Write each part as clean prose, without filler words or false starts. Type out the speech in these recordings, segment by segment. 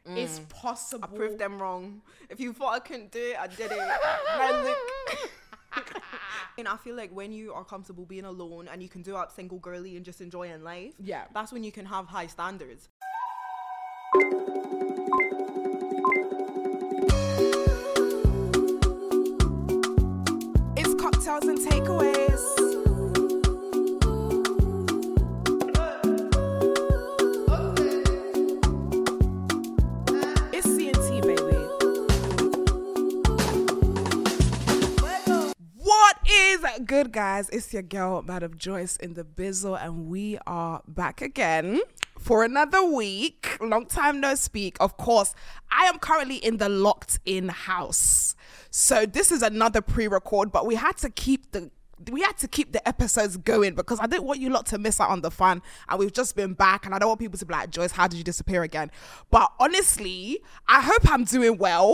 It's possible. I proved them wrong. If you thought I couldn't do it, I did it. Man, look. And I feel like when you are comfortable being alone and you can do out single girly and just enjoying life, that's when you can have high standards. It's cocktails and takeaways. Good, guys, it's your girl Madam Joyce in the bizzle, and we are back again for another week. Long time no speak. Of course, I am currently in the locked in house, so this is another pre-record, but we had to keep the episodes going because I didn't want you lot to miss out on the fun, and we've just been back, and I don't want people to be like, Joyce, how did you disappear again? But honestly, I hope I'm doing well.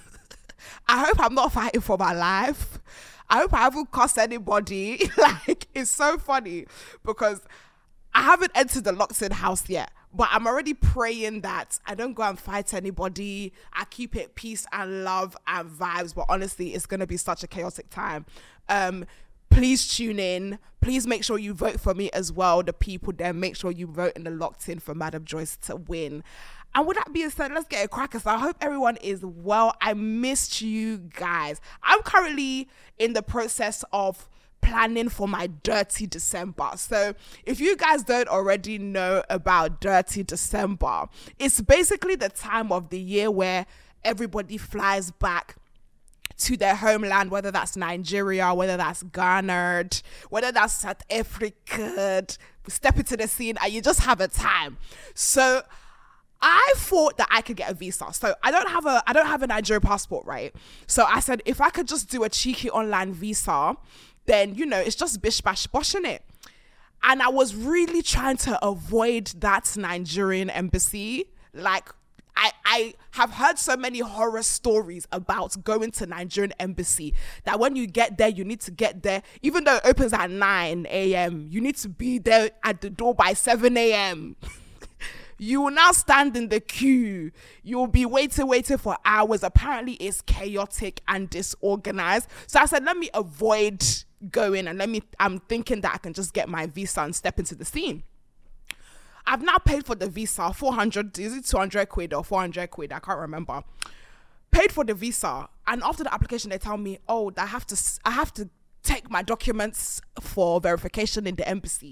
I hope I'm not fighting for my life. I hope I haven't cussed anybody. Like, it's so funny because I haven't entered the locked-in house yet, but I'm already praying that I don't go and fight anybody. I keep it peace and love and vibes, but honestly, it's going to be such a chaotic time. Please tune in. Please make sure you vote for me as well, the people there. Make sure you vote in the locked-in for Madam Joyce to win. And with that being said, let's get a cracker. So I hope everyone is well. I missed you guys. I'm currently in the process of planning for my Dirty December. So if you guys don't already know about Dirty December, it's basically the time of the year where everybody flies back to their homeland, whether that's Nigeria, whether that's Ghana, whether that's South Africa. Step into the scene and you just have a time. So I thought that I could get a visa. So I don't have a Nigerian passport, right? So I said, if I could just do a cheeky online visa, then, you know, it's just bish bash bosh, innit? And I was really trying to avoid that Nigerian embassy. Like, I have heard so many horror stories about going to Nigerian embassy that when you get there, you need to get there, even though it opens at 9 a.m., you need to be there at the door by 7 a.m. You will now stand in the queue. You will be waiting for hours. Apparently, it's chaotic and disorganized. So I said, let me avoid going and I'm thinking that I can just get my visa and step into the scene. I've now paid for the visa, 400, is it 200 quid or 400 quid? I can't remember. Paid for the visa. And after the application, they tell me, oh, I have to take my documents for verification in the embassy.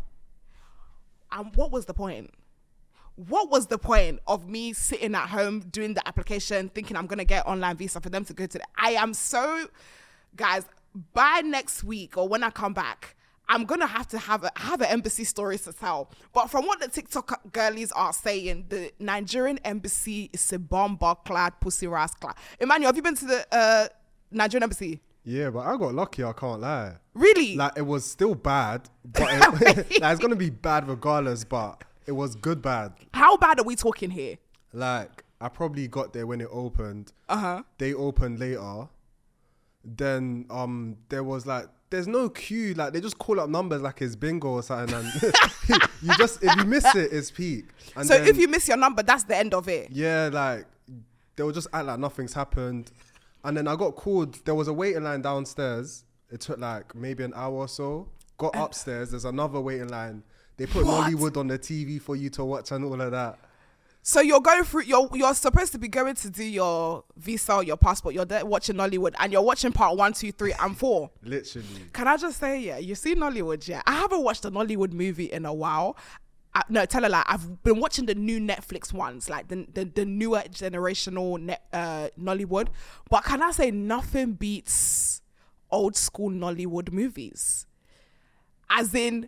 And what was the point? What was the point of me sitting at home doing the application, thinking I'm going to get online visa for them to go to I am so, guys, by next week or when I come back, I'm going to have an embassy story to tell. But from what the TikTok girlies are saying, the Nigerian embassy is a bomber-clad, pussy-ass-clad. Emmanuel, have you been to the Nigerian embassy? Yeah, but I got lucky, I can't lie. Really? Like, it was still bad, but it's going to be bad regardless, but it was good bad. How bad are we talking here? Like, I probably got there when it opened. Uh-huh. They opened later. Then there was like, there's no queue. Like, they just call up numbers like it's bingo or something. And if you miss it, it's peak. And so then, if you miss your number, that's the end of it? Yeah, like, they will just act like nothing's happened. And then I got called. There was a waiting line downstairs. It took like maybe an hour or so. Got upstairs. There's another waiting line. They put Nollywood on the TV for you to watch and all of that. So you're going through, you're supposed to be going to do your visa or your passport. You're there watching Nollywood and you're watching part 1, 2, 3 and 4. Literally. Can I just say, yeah, you see Nollywood, yeah? I haven't watched a Nollywood movie in a while. No, tell a lie. I've been watching the new Netflix ones, like the newer generational Nollywood. But can I say nothing beats old school Nollywood movies? As in,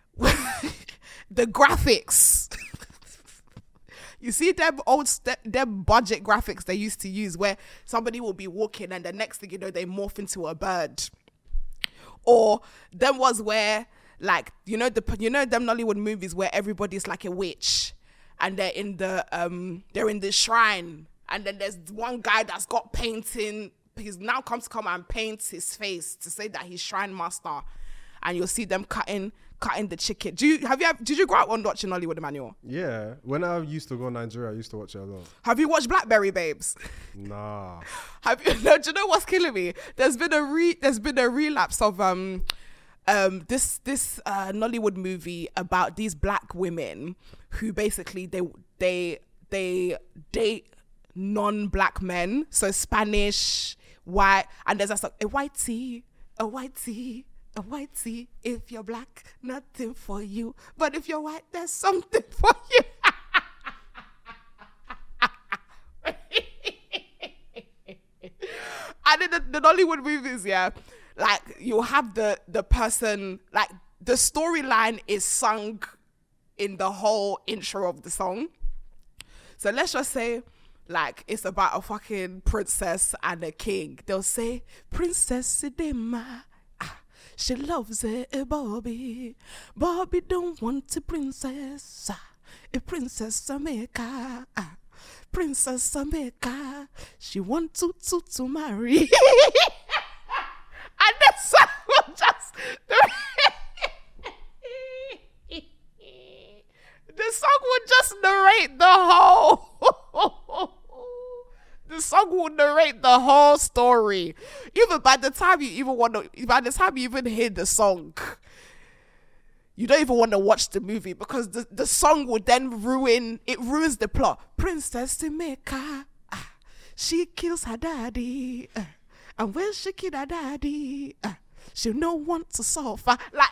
the graphics. You see them them budget graphics they used to use where somebody will be walking and the next thing you know, they morph into a bird. Or them was where, like, you know them Nollywood movies where everybody's like a witch and they're in the shrine, and then there's one guy that's got painting. He's now come and paint his face to say that he's shrine master, and you'll see them cutting cutting the chicken. Did you grow up on watching Nollywood, Emmanuel? Yeah. When I used to go to Nigeria, I used to watch it a lot. Have you watched Blackberry Babes? Nah. Have you? No, do you know what's killing me? There's been a relapse of this Nollywood movie about these black women who basically they date non-black men, so Spanish, white, and there's a whitey, if you're black, nothing for you, but if you're white, there's something for you. And in the Nollywood movies, yeah, like you have the person, like the storyline is sung in the whole intro of the song. So let's just say, like, it's about a fucking princess and a king. They'll say, Princess Idema, she loves a Bobby. Bobby don't want a princess. A princess America. Princess America. She wants to marry. And the song will just... The song would just narrate the whole... The song will narrate the whole story. Even by the time you even hear the song, you don't even want to watch the movie because the song would then ruins the plot. Princess Emeka, she kills her daddy. And when she killed her daddy, she'll not want to suffer. Like,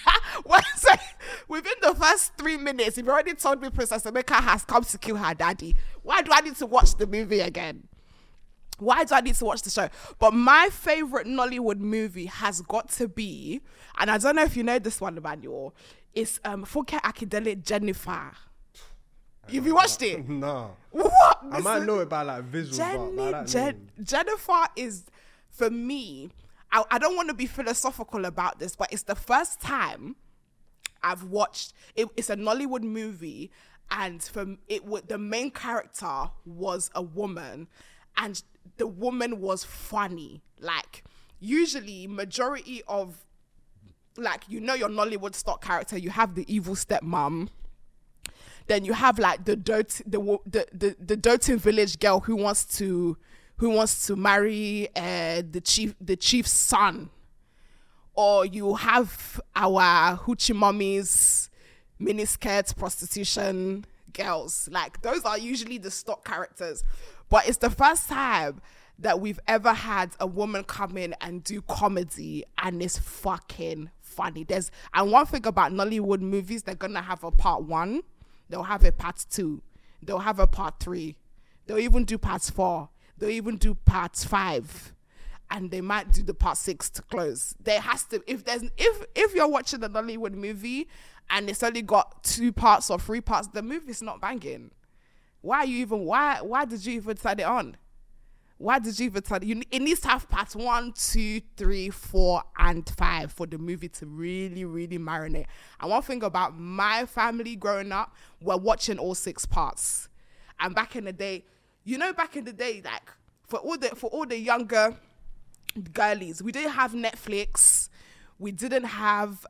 within the first 3 minutes, you've already told me Princess Emeka has come to kill her daddy. Why do I need to watch the movie again? Why do I need to watch the show? But my favorite Nollywood movie has got to be, and I don't know if you know this one, Emmanuel, it's Funke Akindele, Jennifer. Have you watched it? No. What? I might know it by like visual, but Jennifer is, for me, I don't want to be philosophical about this, but it's the first time I've watched it. It's a Nollywood movie, and the main character was a woman, and the woman was funny. Like, usually majority of, like, you know, your Nollywood stock character, you have the evil stepmom, then you have like the doting village girl who wants to marry the chief's son, or you have our hoochie mummies, miniskirts, prostitution girls. Like, those are usually the stock characters. But it's the first time that we've ever had a woman come in and do comedy, and it's fucking funny. And one thing about Nollywood movies, they're gonna have a part 1, they'll have a part 2, they'll have a part 3, they'll even do part 4, they'll even do part 5, and they might do the part 6 to close. There has to, if you're watching a Nollywood movie and it's only got 2 parts or 3 parts, the movie's not banging. Why did you even turn it on? Why did you even turn it? It needs to have parts 1, 2, 3, 4, and 5 for the movie to really, really marinate. And one thing about my family growing up, we're watching all 6 parts. And back in the day, like, for all the younger girlies, we didn't have Netflix. We didn't have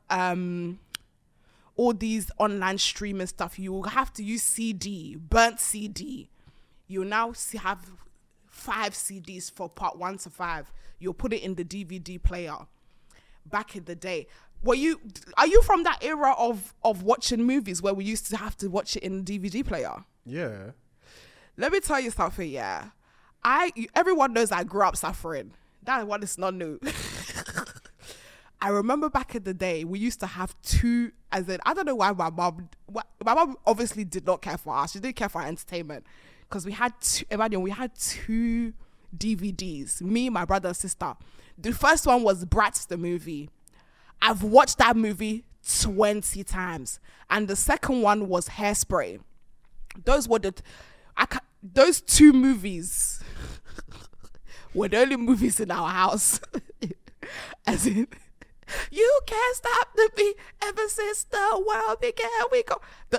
all these online streaming stuff. You will have to use CD, burnt CD. You'll now have 5 CDs for part 1 to 5. You'll put it in the DVD player. Back in the day, are you from that era of watching movies where we used to have to watch it in the DVD player? Yeah. Let me tell you something, yeah. Everyone knows I grew up suffering. That one is not new. I remember back in the day, we used to have 2, as in, I don't know why my mom obviously did not care for us. She didn't care for our entertainment. Because we had 2 DVDs, me, my brother and sister. The first one was Bratz the movie. I've watched that movie 20 times. And the second one was Hairspray. Those were those 2 movies were the only movies in our house. As in, you can't stop the beat ever since the world began. We go.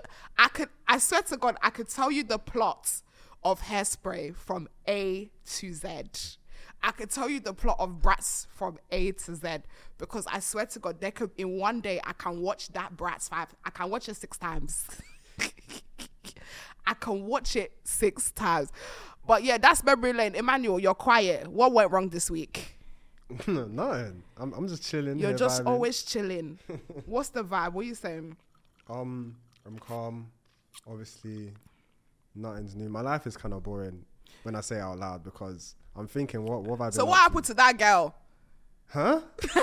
I swear to God, I could tell you the plot of Hairspray from A to Z. I could tell you the plot of Bratz from A to Z, because I swear to God, in one day I can watch that Bratz 5. I can watch it 6 times. I can watch it 6 times. But yeah, that's memory lane. Emmanuel, you're quiet. What went wrong this week? Nothing. I'm just chilling. You're just vibing. Always chilling. What's the vibe? What are you saying? I'm calm. Obviously, nothing's new. My life is kind of boring when I say it out loud, because I'm thinking, what have I been So what happened to that girl? Huh?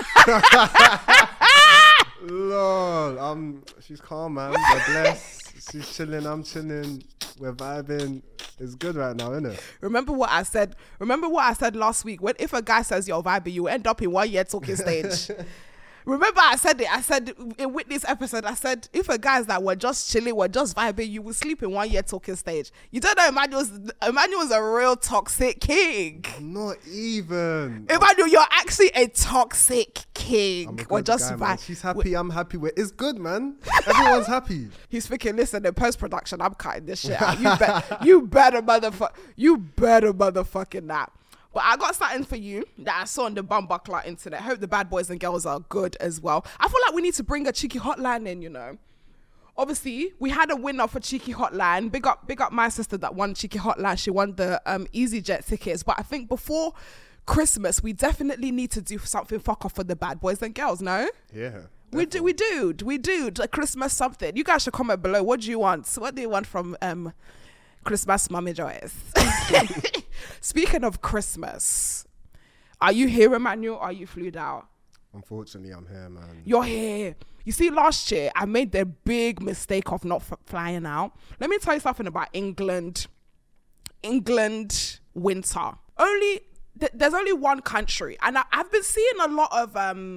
Lol. She's calm, man. We're blessed. She's chilling. I'm chilling. We're vibing. It's good right now, isn't it? Remember what I said last week? If a guy says you're vibing, you end up in 1 year talking stage. Remember I said it. I said in Whitney's episode, I said, if a guy's that we're just chilling, we're just vibing, you will sleep in 1 year talking stage. You don't know Emmanuel's a real toxic king. Not even. Emmanuel, you're actually a toxic king. We're just vibing. She's happy, I'm happy. It's good, man. Everyone's happy. He's thinking, listen, in post-production, I'm cutting this shit out. You better motherfucking that. But I got something for you that I saw on the Bumbuckler internet. Hope the bad boys and girls are good as well. I feel like we need to bring a cheeky hotline in, you know. Obviously, we had a winner for cheeky hotline. Big up my sister that won cheeky hotline. She won the EasyJet tickets. But I think before Christmas, we definitely need to do something fuck off for the bad boys and girls, no? Yeah. We do. A Christmas something. You guys should comment below. What do you want? What do you want from Christmas Mummy Joyce? Speaking of Christmas, are you here, Emmanuel, or are you flued out? Unfortunately, I'm here, man. You're here. You see, last year, I made the big mistake of not flying out. Let me tell you something about England. England winter. There's only one country. And I've been seeing a lot of,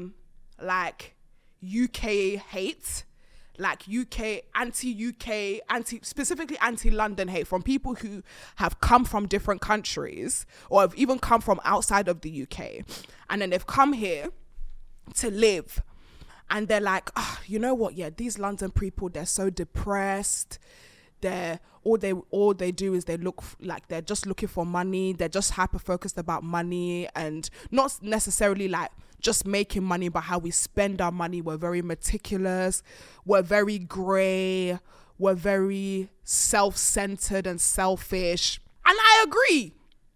UK hate. Like specifically anti-London hate from people who have come from different countries or have even come from outside of the UK. And then they've come here to live. And they're like, you know what? Yeah, these London people, they're so depressed. All they do is they look like they're just looking for money. They're just hyper-focused about money and not necessarily like just making money, but how we spend our money. We're very meticulous. We're very grey. We're very self-centered and selfish. And I agree.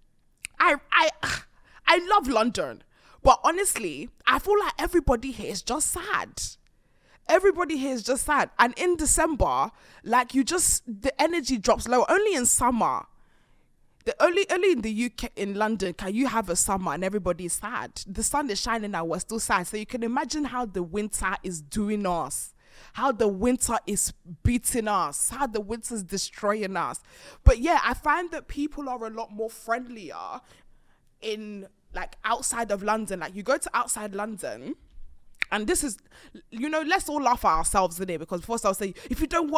I love London. But honestly, I feel like everybody here is just sad. Everybody here is just sad. And in December, like the energy drops low. Only in summer. Only in the UK, in London, can you have a summer and everybody's sad. The sun is shining now, we're still sad. So you can imagine how the winter is doing us. How the winter is beating us. How the winter is destroying us. But yeah, I find that people are a lot more friendlier in like outside of London. Like you go to outside London, and this is, let's all laugh at ourselves today, because first I'll say, if you don't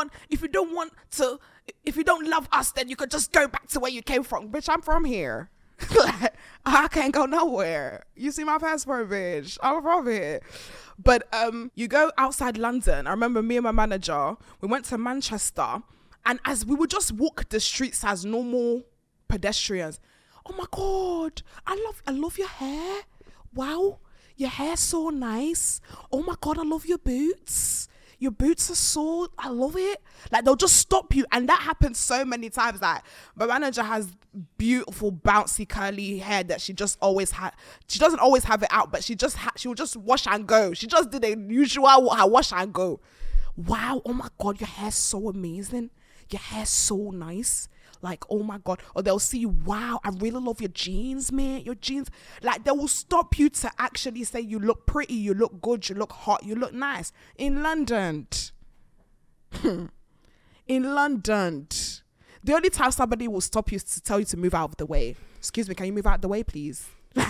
love us, then you could just go back to where you came from. Bitch, I'm from here. I can't go nowhere. You see my passport, bitch. I'm from here. But you go outside London. I remember me and my manager, we went to Manchester, and as we would just walk the streets as normal pedestrians, oh my God, I love your hair. Wow. Your hair's so nice. Oh my God, I love your boots. Your boots are so, I love it. Like they'll just stop you. And that happens so many times. Like my manager has beautiful, bouncy, curly hair that she just always had. She doesn't always have it out, but she will just wash and go. She just did the usual wash and go. Wow, oh my God, your hair's so amazing. Your hair's so nice. Like, oh my God. Or they'll see, wow, I really love your jeans, man. Your jeans. Like, they will stop you to actually say you look pretty, you look good, you look hot, you look nice. In London. In London. The only time somebody will stop you is to tell you to move out of the way. Excuse me, can you move out of the way, please?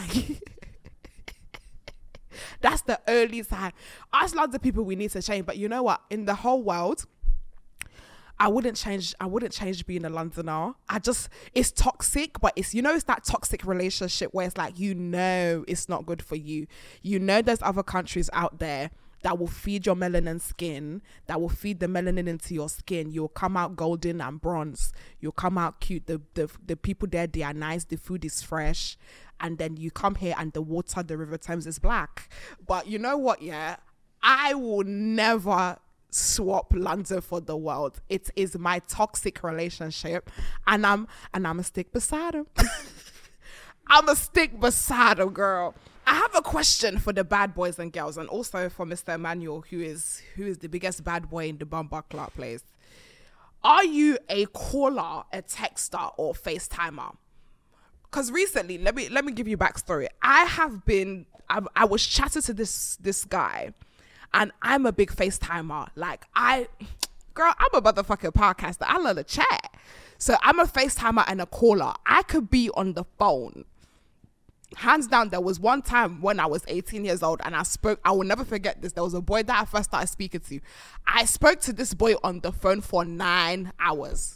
That's the only time. Us London people, we need to change. But you know what? In the whole world, I wouldn't change being a Londoner. It's toxic, but it's that toxic relationship where it's like, it's not good for you. There's other countries out there that will feed your melanin skin, that will feed the melanin into your skin. You'll come out golden and bronze. You'll come out cute. The people there, they are nice. The food is fresh. And then you come here and the water, the River Thames is black. But you know what, yeah? I will never swap London for the world. It is my toxic relationship. And I'm a stick beside him. I'm a stick beside him, girl. I have a question for the bad boys and girls, and also for Mr. Emmanuel, who is the biggest bad boy in the Bumba Club place. Are you a caller, a texter, or FaceTimer? Because recently, let me give you backstory. I was chatting to this guy, and I'm a big FaceTimer. Like, I'm a motherfucking podcaster. I love to chat. So I'm a FaceTimer and a caller. I could be on the phone. Hands down, there was one time when I was 18 years old and I will never forget this. There was a boy that I first started speaking to. I spoke to this boy on the phone for 9 hours.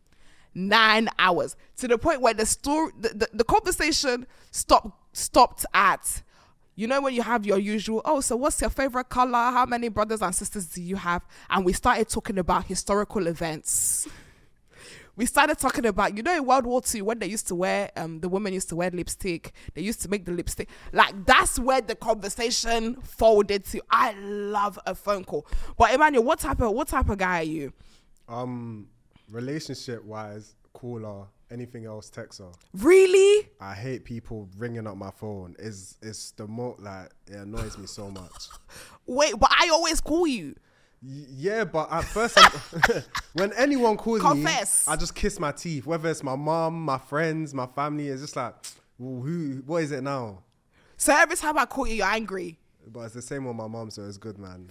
9 hours. To the point where the conversation stopped at, you know, when you have your usual, so what's your favorite color? How many brothers and sisters do you have? And we started talking about historical events. We started talking about, you know, in World War II, when they used to wear, the women used to wear lipstick. They used to make the lipstick. Like, that's where the conversation folded to. I love a phone call. But Emmanuel, what type of guy are you? Relationship-wise, caller, anything else, texter. Really? I hate people ringing up my phone. It's the more, like, it annoys me so much. Wait, but I always call you. Yeah, but at first, when anyone calls me, I just kiss my teeth. Whether it's my mom, my friends, my family, it's just like, what is it now? So every time I call you, you're angry. But it's the same with my mom, so it's good, man.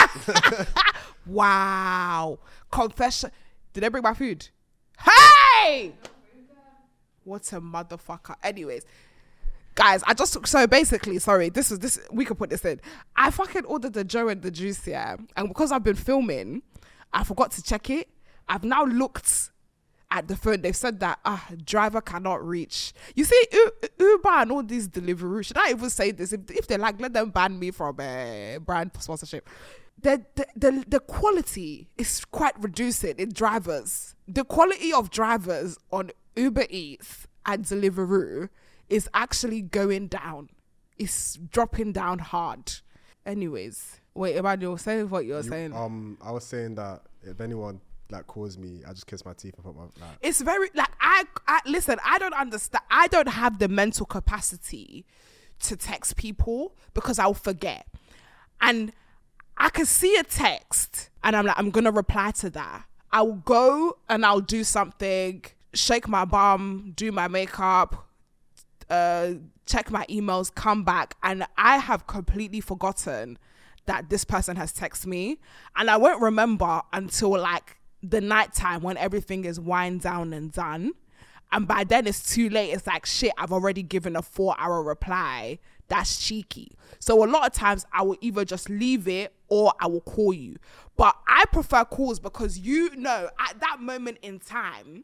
Wow. Confession. Did they bring my food? Hey! What a motherfucker. Anyways. Guys, so basically, sorry, we could put this in. I fucking ordered the Joe and the Juice, yeah. And because I've been filming, I forgot to check it. I've now looked at the phone. They've said that driver cannot reach. You see, Uber and all these delivery, should I even say this? If they like, let them ban me from brand sponsorship. The quality is quite reducing in drivers. The quality of drivers on Uber Eats and Deliveroo is actually going down. It's dropping down hard. Anyways, wait, Emmanuel, say what you're saying. I was saying that if anyone like calls me, I just kiss my teeth and put my like. It's very like I listen. I don't understand. I don't have the mental capacity to text people because I'll forget, and I can see a text and I'm like, I'm gonna reply to that. I'll go and I'll do something, shake my bum, do my makeup. Check my emails, come back, and I have completely forgotten that this person has texted me, and I won't remember until like the nighttime when everything is wind down and done, and by then it's too late. It's like, shit, I've already given a 4-hour reply. That's cheeky. So a lot of times I will either just leave it or I will call you, but I prefer calls because, you know, at that moment in time,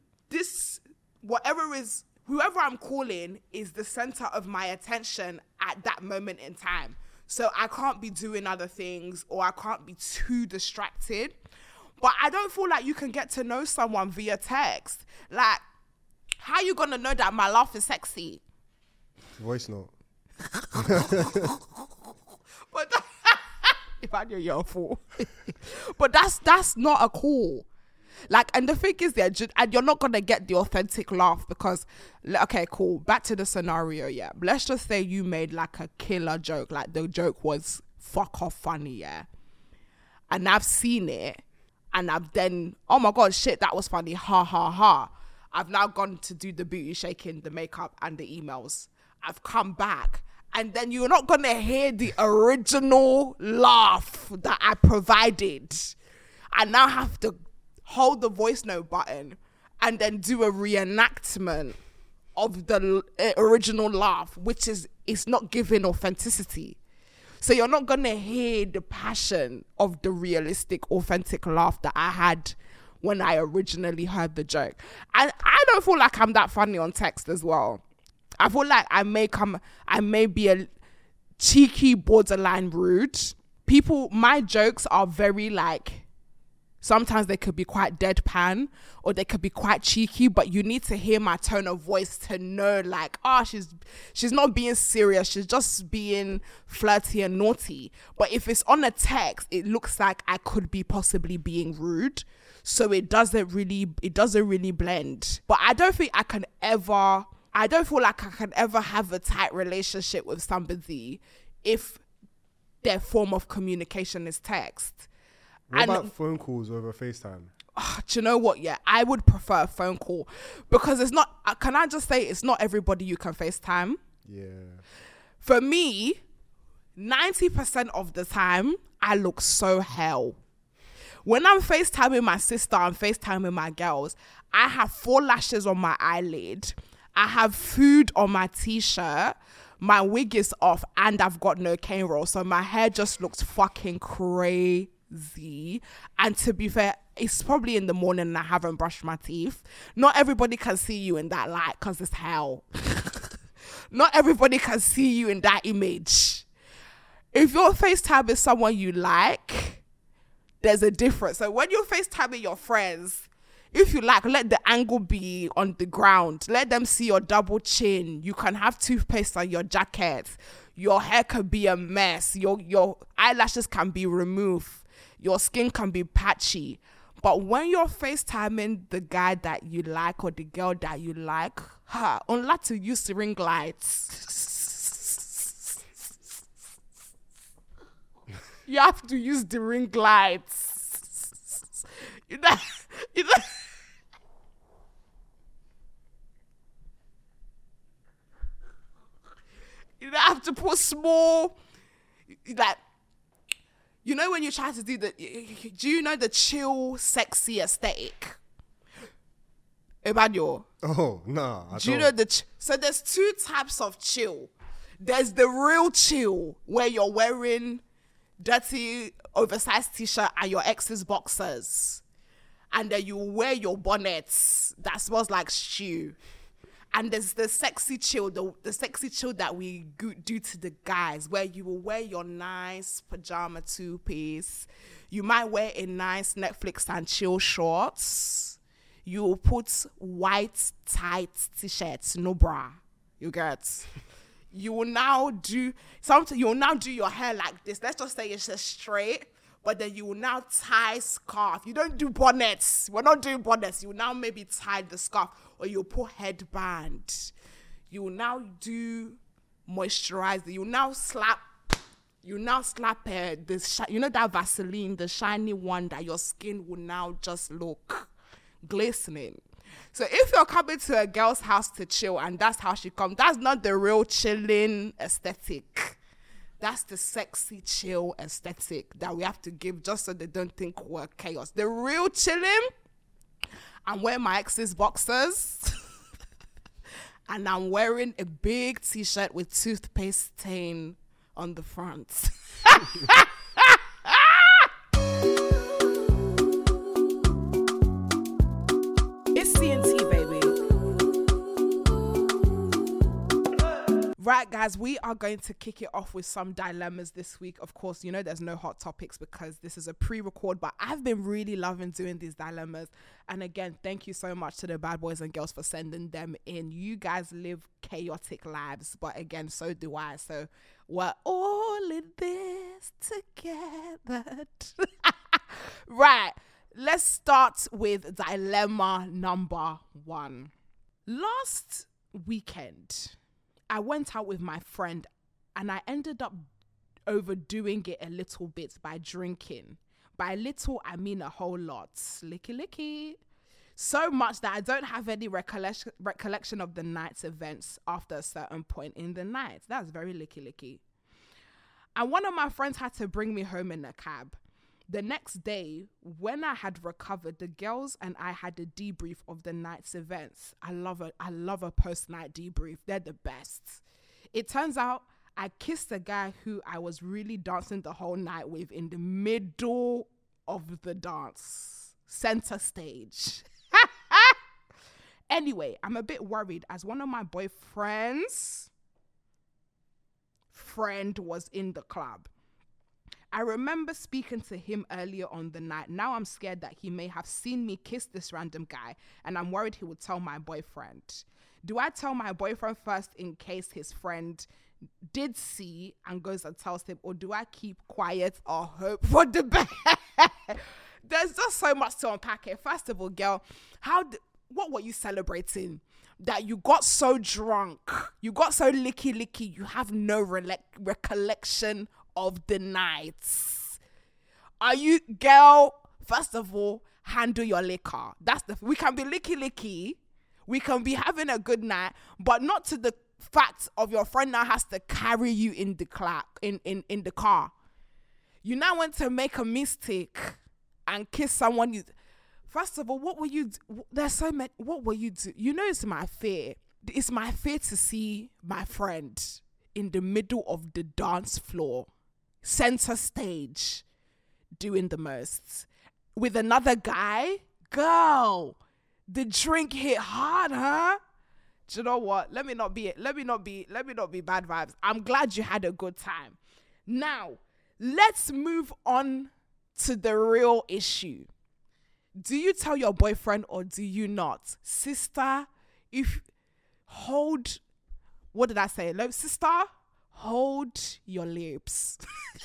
whoever I'm calling is the center of my attention at that moment in time. So I can't be doing other things or I can't be too distracted. But I don't feel like you can get to know someone via text. Like, how you gonna know that my laugh is sexy? Voice note. But if I knew you're a fool. But that's not a call. Like, and the thing is, and you're not gonna get the authentic laugh because, okay, cool. Back to the scenario, yeah. Let's just say you made like a killer joke, like the joke was fuck off funny, yeah. And I've seen it, and I've then, oh my god, shit, that was funny, ha ha ha. I've now gone to do the booty shaking, the makeup, and the emails. I've come back, and then you're not gonna hear the original laugh that I provided. I now have to hold the voice note button and then do a reenactment of the original laugh, which is not giving authenticity. So you're not going to hear the passion of the realistic, authentic laugh that I had when I originally heard the joke. And I don't feel like I'm that funny on text as well. I feel like I may be a cheeky, borderline rude, my jokes are very like, sometimes they could be quite deadpan or they could be quite cheeky, but you need to hear my tone of voice to know like, she's not being serious. She's just being flirty and naughty. But if it's on a text, it looks like I could be possibly being rude. So it doesn't really blend. But I don't feel like I can ever have a tight relationship with somebody if their form of communication is text. What about phone calls over FaceTime? Do you know what? Yeah, I would prefer a phone call because it's not, can I just say it's not everybody you can FaceTime? Yeah. For me, 90% of the time, I look so hell. When I'm FaceTiming my sister and FaceTiming my girls, I have 4 lashes on my eyelid. I have food on my t-shirt. My wig is off and I've got no cane roll. So my hair just looks fucking crazy. And to be fair, it's probably in the morning and I haven't brushed my teeth. Not everybody can see you in that light because it's hell. Not everybody can see you in that image. If you're FaceTiming someone you like, there's a difference. So when you're FaceTiming your friends, if you like, let the angle be on the ground. Let them see your double chin. You can have toothpaste on your jacket. Your hair can be a mess. Your eyelashes can be removed. Your skin can be patchy. But when you're FaceTiming the guy that you like or the girl that you like, unless to use the ring lights. You have to use the ring lights. You know. You don't have to put small, like, you know when you try to do do you know the chill, sexy aesthetic? Emmanuel? Oh, no, I do you know so there's 2 types of chill. There's the real chill where you're wearing dirty, oversized t-shirt and your ex's boxers. And then you wear your bonnets that smells like stew. And there's the sexy chill, the sexy chill that we do to the guys, where you will wear your nice pajama 2-piece. You might wear a nice Netflix and chill shorts. You will put white tight t-shirts, no bra. You get? You will now do something. You will now do your hair like this. Let's just say it's just straight. But then you will now tie scarf. You don't do bonnets. We're not doing bonnets. You will now maybe tie the scarf or you'll put headband. You will now do moisturizer. You will now slap this, you know that Vaseline, the shiny one that your skin will now just look glistening. So if you're coming to a girl's house to chill and that's how she comes, that's not the real chilling aesthetic. That's the sexy chill aesthetic that we have to give just so they don't think we're chaos. The real chilling, I'm wearing my ex's boxers and I'm wearing a big t-shirt with toothpaste stain on the front. It's CNT, baby. Right, guys, we are going to kick it off with some dilemmas this week. Of course, you know there's no hot topics because this is a pre-record, but I've been really loving doing these dilemmas. And again, thank you so much to the bad boys and girls for sending them in. You guys live chaotic lives, but again, so do I. So we're all in this together. Right, let's start with dilemma number 1. Last weekend, I went out with my friend and I ended up overdoing it a little bit by drinking. By little, I mean a whole lot. Licky. So much that I don't have any recollection of the night's events after a certain point in the night. That's very licky. And one of my friends had to bring me home in a cab. The next day, when I had recovered, the girls and I had a debrief of the night's events. I love a post-night debrief. They're the best. It turns out I kissed a guy who I was really dancing the whole night with in the middle of the dance. Center stage. Anyway, I'm a bit worried as one of my boyfriend's friend was in the club. I remember speaking to him earlier on the night. Now I'm scared that he may have seen me kiss this random guy, and I'm worried he would tell my boyfriend. Do I tell my boyfriend first in case his friend did see and goes and tells him, or do I keep quiet or hope for the best? There's just so much to unpack here. First of all, girl, what were you celebrating? That you got so drunk, you got so licky, you have no recollection of the nights. Are you, girl? First of all, handle your liquor. We can be licky, we can be having a good night, but not to the fact of your friend now has to carry you in the car. You now want to make a mistake and kiss someone. First of all, what were you? There's so many. What were you do? You know, it's my fear. It's my fear to see my friend in the middle of the dance floor, center stage, doing the most with another guy. Girl, the drink hit hard, huh? Do you know what? Let me not be bad vibes. I'm glad you had a good time. Now, let's move on to the real issue. Do you tell your boyfriend or do you not? Sister, what did I say? Sister, hold your lips.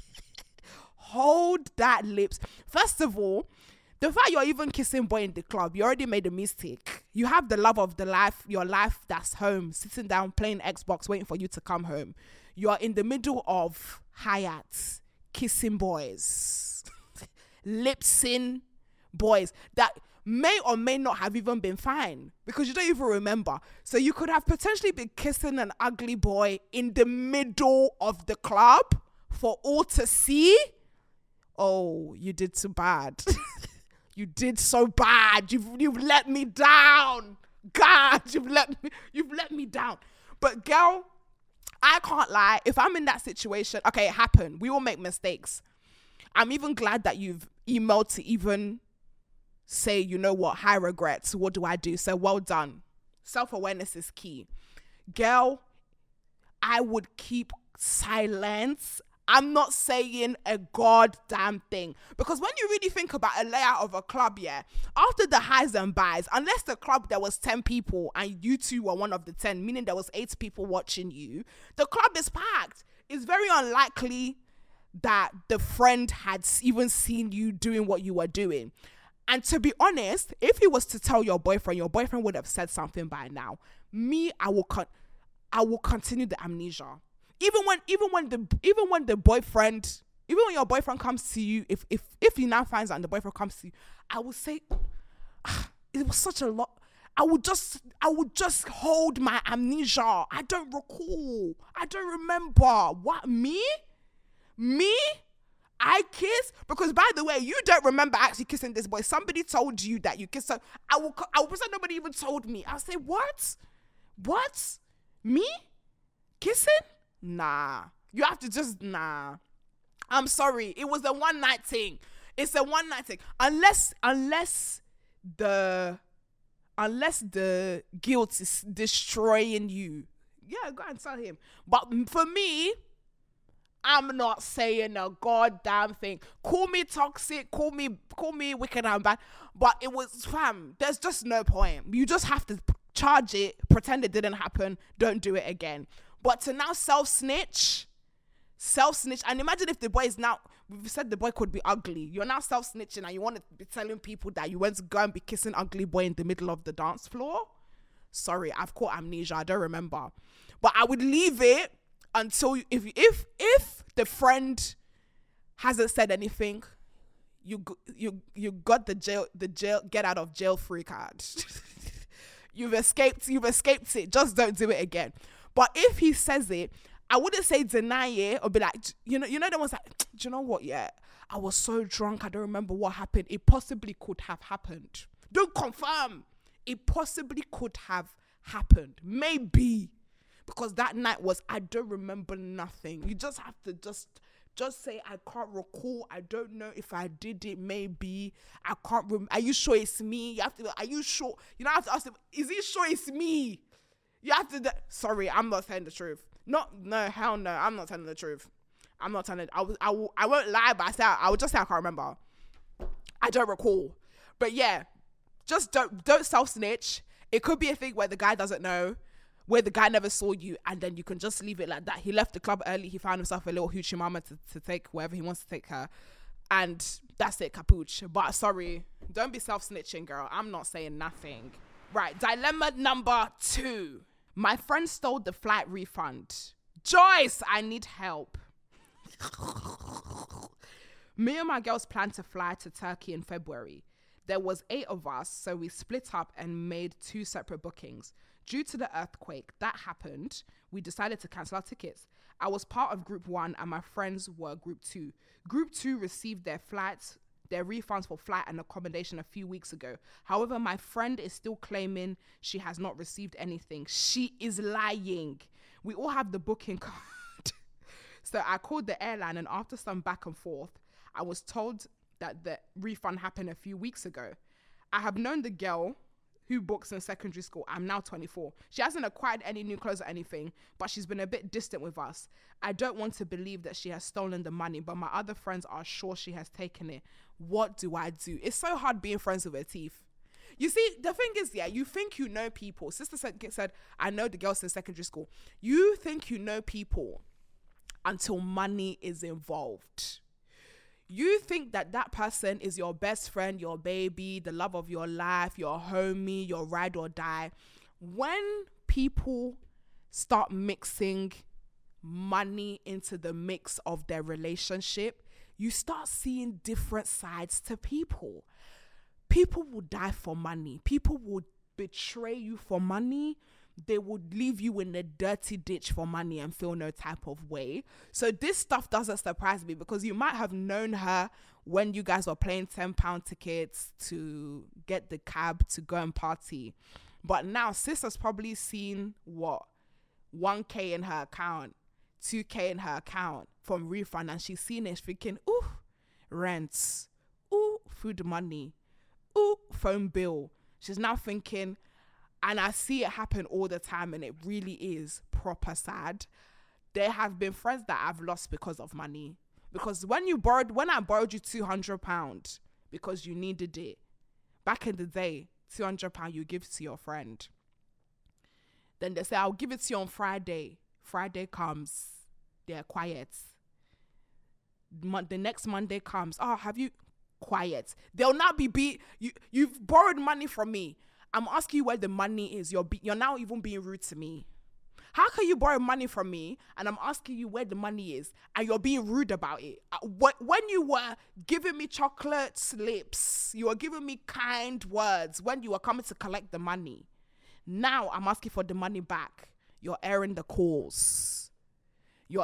Hold that lips. First of all, the fact you're even kissing boy in the club, you already made a mistake. You have the love of your life that's home, sitting down, playing Xbox, waiting for you to come home. You're in the middle of Hyatt, kissing boys, lipsing boys that may or may not have even been fine because you don't even remember. So you could have potentially been kissing an ugly boy in the middle of the club for all to see. Oh, you did so bad. You did so bad. You've let me down. God, you've let me down. But girl, I can't lie. If I'm in that situation, okay, it happened. We all make mistakes. I'm even glad that you've emailed to even say, you know what, high regrets. What do I do? So well done. Self-awareness is key. Girl, I would keep silence. I'm not saying a goddamn thing. Because when you really think about a layout of a club, yeah, after the highs and buys, unless the club there was 10 people and you two were one of the 10, meaning there was 8 people watching you, the club is packed. It's very unlikely that the friend had even seen you doing what you were doing. And to be honest, if he was to tell your boyfriend would have said something by now. Me, I will continue the amnesia. Even when your boyfriend comes to you, if he now finds out and the boyfriend comes to you, I will say, it was such a lot. I would just hold my amnesia. I don't recall. I don't remember. What, me? I kiss? Because by the way, you don't remember actually kissing this boy. Somebody told you that you kissed her. I will pretend nobody even told me. I'll say, what? Me? Kissing? Nah. You have to just, nah. I'm sorry. It was a one night thing. It's a one night thing. Unless the guilt is destroying you. Yeah, go and tell him. But for me, I'm not saying a goddamn thing. Call me toxic, call me wicked and bad. But it was, fam, there's just no point. You just have to charge it, pretend it didn't happen, don't do it again. But to now self-snitch, and imagine if the boy is now, we've said the boy could be ugly. You're now self-snitching and you want to be telling people that you went to go and be kissing ugly boy in the middle of the dance floor. Sorry, I've caught amnesia. I don't remember. But I would leave it until if the friend hasn't said anything, you got the jail get out of jail free card. You've escaped it. Just don't do it again. But if he says it, I wouldn't say deny it or be like, you know the ones like, do you know what? Yeah, I was so drunk, I don't remember what happened. It possibly could have happened. Don't confirm. It possibly could have happened. Maybe. Because that night was, I don't remember nothing. You just have to just say, I can't recall. I don't know if I did it. Maybe. I can't remember. Are you sure it's me? You have to, are you sure? You don't have to ask him, is he sure it's me? You have to, sorry, I'm not telling the truth. No, hell no, I'm not telling the truth. I'm not telling. I won't lie, but I would just say I can't remember. I don't recall. But yeah, just don't self snitch. It could be a thing where the guy doesn't know, where the guy never saw you, and then you can just leave it like that. He left the club early. He found himself a little hoochie mama to take wherever he wants to take her. And that's it, capuch. But sorry, don't be self-snitching, girl. I'm not saying nothing. Right, dilemma number 2. My friend stole the flight refund. Joyce, I need help. Me and my girls planned to fly to Turkey in February. There was 8 of us, so we split up and made 2 separate bookings. Due to the earthquake that happened, we decided to cancel our tickets. I was part of group 1 and my friends were group 2. Group 2 received their refunds for flight and accommodation a few weeks ago. However, my friend is still claiming she has not received anything. She is lying. We all have the booking card. So I called the airline, and after some back and forth, I was told that the refund happened a few weeks ago. I have known the girl who books in secondary school. I'm now 24. She hasn't acquired any new clothes or anything, but she's been a bit distant with us. I don't want to believe that she has stolen the money, but my other friends are sure she has taken it. What do I do? It's so hard being friends with her teeth. You see, the thing is, yeah, you think you know people. Sister said, I know the girls in secondary school. You think you know people until money is involved. You think that person is your best friend, your baby, the love of your life, your homie, your ride or die. When people start mixing money into the mix of their relationship, you start seeing different sides to people. People will die for money. People will betray you for money. They would leave you in a dirty ditch for money and feel no type of way. So this stuff doesn't surprise me, because you might have known her when you guys were playing £10 tickets to get the cab to go and party. But now sis has probably seen 1K in her account, 2K in her account from refund, and she's seen it thinking, ooh, rents, ooh, food money, ooh, phone bill. She's now thinking, and I see it happen all the time, and it really is proper sad. There have been friends that I've lost because of money. Because when I borrowed you £200 because you needed it, back in the day, £200 you give to your friend. Then they say, I'll give it to you on Friday. Friday comes, they're quiet. The next Monday comes, have you quiet? They'll not you've borrowed money from me. I'm asking you where the money is. You're now even being rude to me. How can you borrow money from me and I'm asking you where the money is and you're being rude about it? When you were giving me chocolate slips, you were giving me kind words when you were coming to collect the money. Now I'm asking for the money back. You're airing the calls. You're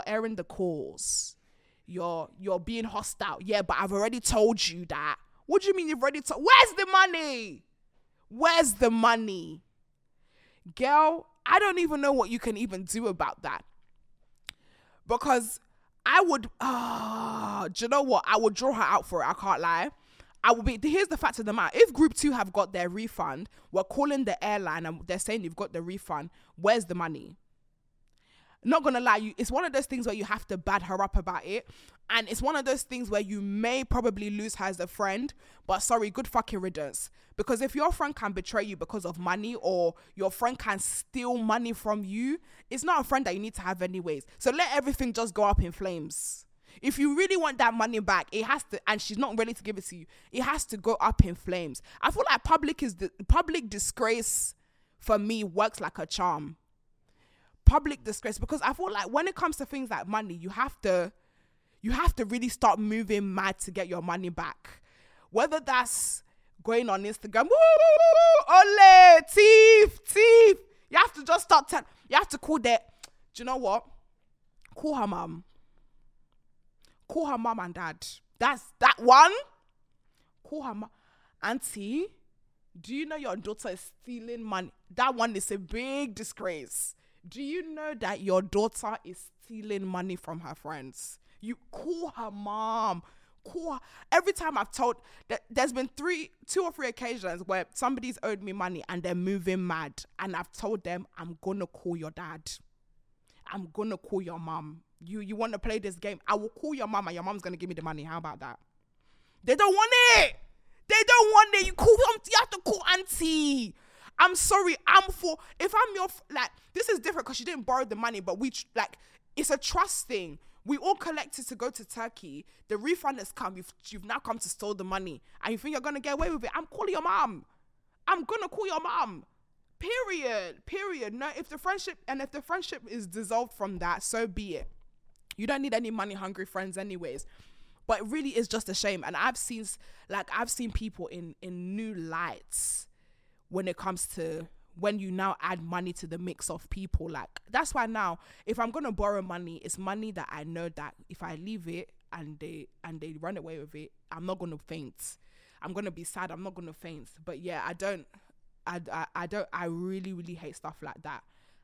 being hostile. Yeah, but I've already told you that. What do you mean you've already told? Where's the money? Where's the money? Girl, I don't even know what you can even do about that. Because I would, do you know what? I would draw her out for it. I can't lie. Here's the fact of the matter. If group 2 have got their refund, we're calling the airline and they're saying you've got the refund. Where's the money? Not gonna lie, it's one of those things where you have to bad her up about it. And it's one of those things where you may probably lose her as a friend, but sorry, good fucking riddance. Because if your friend can betray you because of money, or your friend can steal money from you, it's not a friend that you need to have anyways. So let everything just go up in flames. If you really want that money back, it has to, and she's not ready to give it to you, it has to go up in flames. I feel like public disgrace for me works like a charm. Public disgrace, because I feel like when it comes to things like money, you have to really start moving mad to get your money back. Whether that's going on Instagram, ole, thief. You have to just start. You have to call do you know what? Call her mom. Call her mom and dad. That's that one. Call her mom. Auntie, do you know your daughter is stealing money? That one is a big disgrace. Do you know that your daughter is stealing money from her friends? You call her mom. Call her. Every time I've told that, there's been 2 or 3 occasions where somebody's owed me money and they're moving mad, and I've told them, I'm gonna call your dad. I'm gonna call your mom. You want to play this game? I will call your mom and your mom's going to give me the money. How about that? They don't want it. They don't want it. You have to call auntie. I'm sorry. If I'm your, like, this is different because she didn't borrow the money, but it's a trust thing. We all collected to go to Turkey. The refund has come. You've now come to steal the money. And you think you're going to get away with it. I'm calling your mom. I'm going to call your mom. Period. No, if the friendship is dissolved from that, so be it. You don't need any money hungry friends anyways. But it really is just a shame. And I've seen people in new lights when it comes to when you now add money to the mix of people. Like, that's why now, if I'm going to borrow money, it's money that I know that if I leave it and they run away with it, I'm not going to faint. I'm going to be sad. I'm not going to faint. But yeah, I really, really hate stuff like that.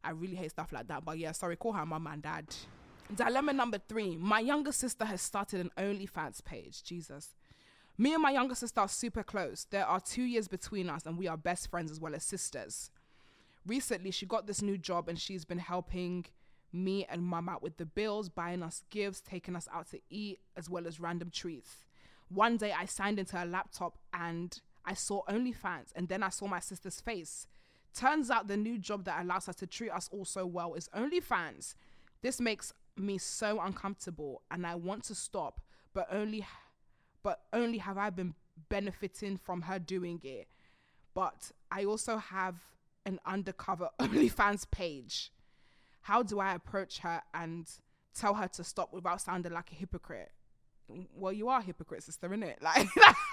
But yeah, sorry, call her mum and dad. Dilemma number 3. My younger sister has started an OnlyFans page. Jesus. Me and my younger sister are super close. There are 2 years between us and we are best friends as well as sisters. Recently, she got this new job and she's been helping me and mum out with the bills, buying us gifts, taking us out to eat, as well as random treats. One day I signed into her laptop and I saw OnlyFans, and then I saw my sister's face. Turns out the new job that allows her to treat us all so well is OnlyFans. This makes me so uncomfortable and I want to stop, but only have I been benefiting from her doing it. But I also have an undercover OnlyFans page. How do I approach her and tell her to stop without sounding like a hypocrite? Well, you are a hypocrite, sister, innit? Like,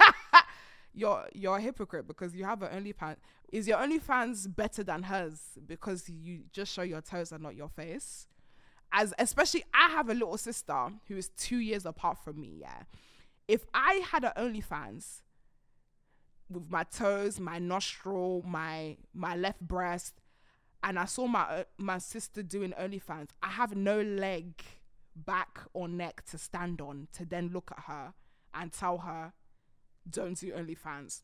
you're a hypocrite because you have an OnlyFans. Is your OnlyFans better than hers because you just show your toes and not your face? Especially, I have a little sister who is 2 years apart from me, yeah. If I had an OnlyFans with my toes, my nostril, my left breast, and I saw my sister doing OnlyFans, I have no leg, back or neck to stand on to then look at her and tell her, don't do OnlyFans.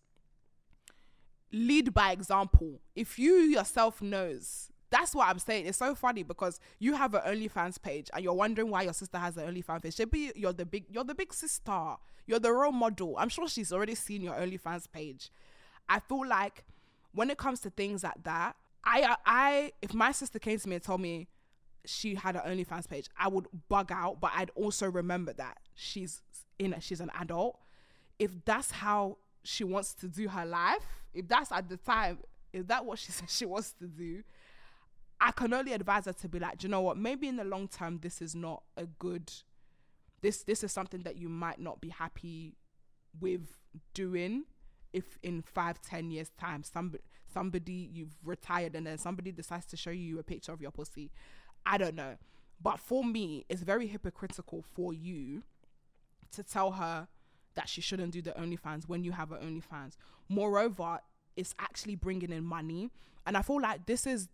Lead by example. If you yourself knows, that's what I'm saying. It's so funny because you have an OnlyFans page and you're wondering why your sister has an OnlyFans page. Maybe you're the big sister. You're the role model. I'm sure she's already seen your OnlyFans page. I feel like when it comes to things like that, if my sister came to me and told me she had an OnlyFans page, I would bug out, but I'd also remember that she's an adult. If that's how she wants to do her life, if that's at the time, is that what she says she wants to do? I can only advise her to be like, do you know what? Maybe in the long term, this is not a good. This is something that you might not be happy with doing. If in 5-10 years time, somebody you've retired and then somebody decides to show you a picture of your pussy, I don't know. But for me, it's very hypocritical for you to tell her that she shouldn't do the OnlyFans when you have an OnlyFans. Moreover, it's actually bringing in money, and I feel like this is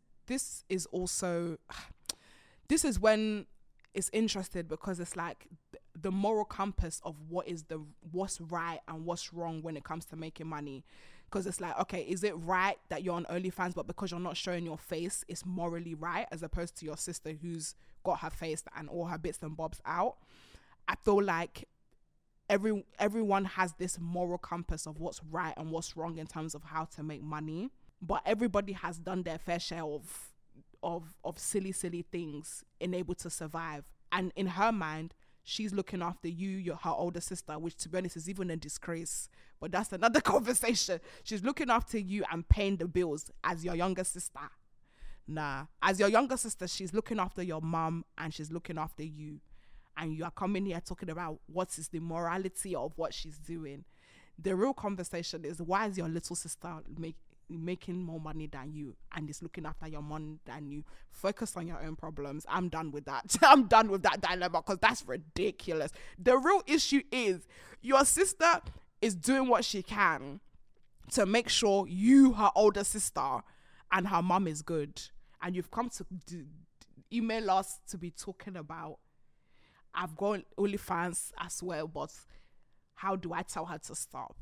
when it's interesting because it's like the moral compass of what's right and what's wrong when it comes to making money. Because it's like, okay, is it right that you're on OnlyFans, but because you're not showing your face, it's morally right, as opposed to your sister who's got her face and all her bits and bobs out? I feel like everyone has this moral compass of what's right and what's wrong in terms of how to make money, but everybody has done their fair share of silly things in able to survive. And in her mind, she's looking after you, her older sister, which to be honest is even a disgrace, but that's another conversation. She's looking after you and paying the bills as your younger sister. Nah, as your younger sister, she's looking after your mom and she's looking after you. And you are coming here talking about what is the morality of what she's doing. The real conversation is, why is your little sister making more money than you and is looking after your mom than you? Focus on your own problems. I'm done with that. I'm done with that dilemma because that's ridiculous. The real issue is your sister is doing what she can to make sure you, her older sister, and her mom is good. And you've come to email us to be talking about, I've got OnlyFans as well, but how do I tell her to stop?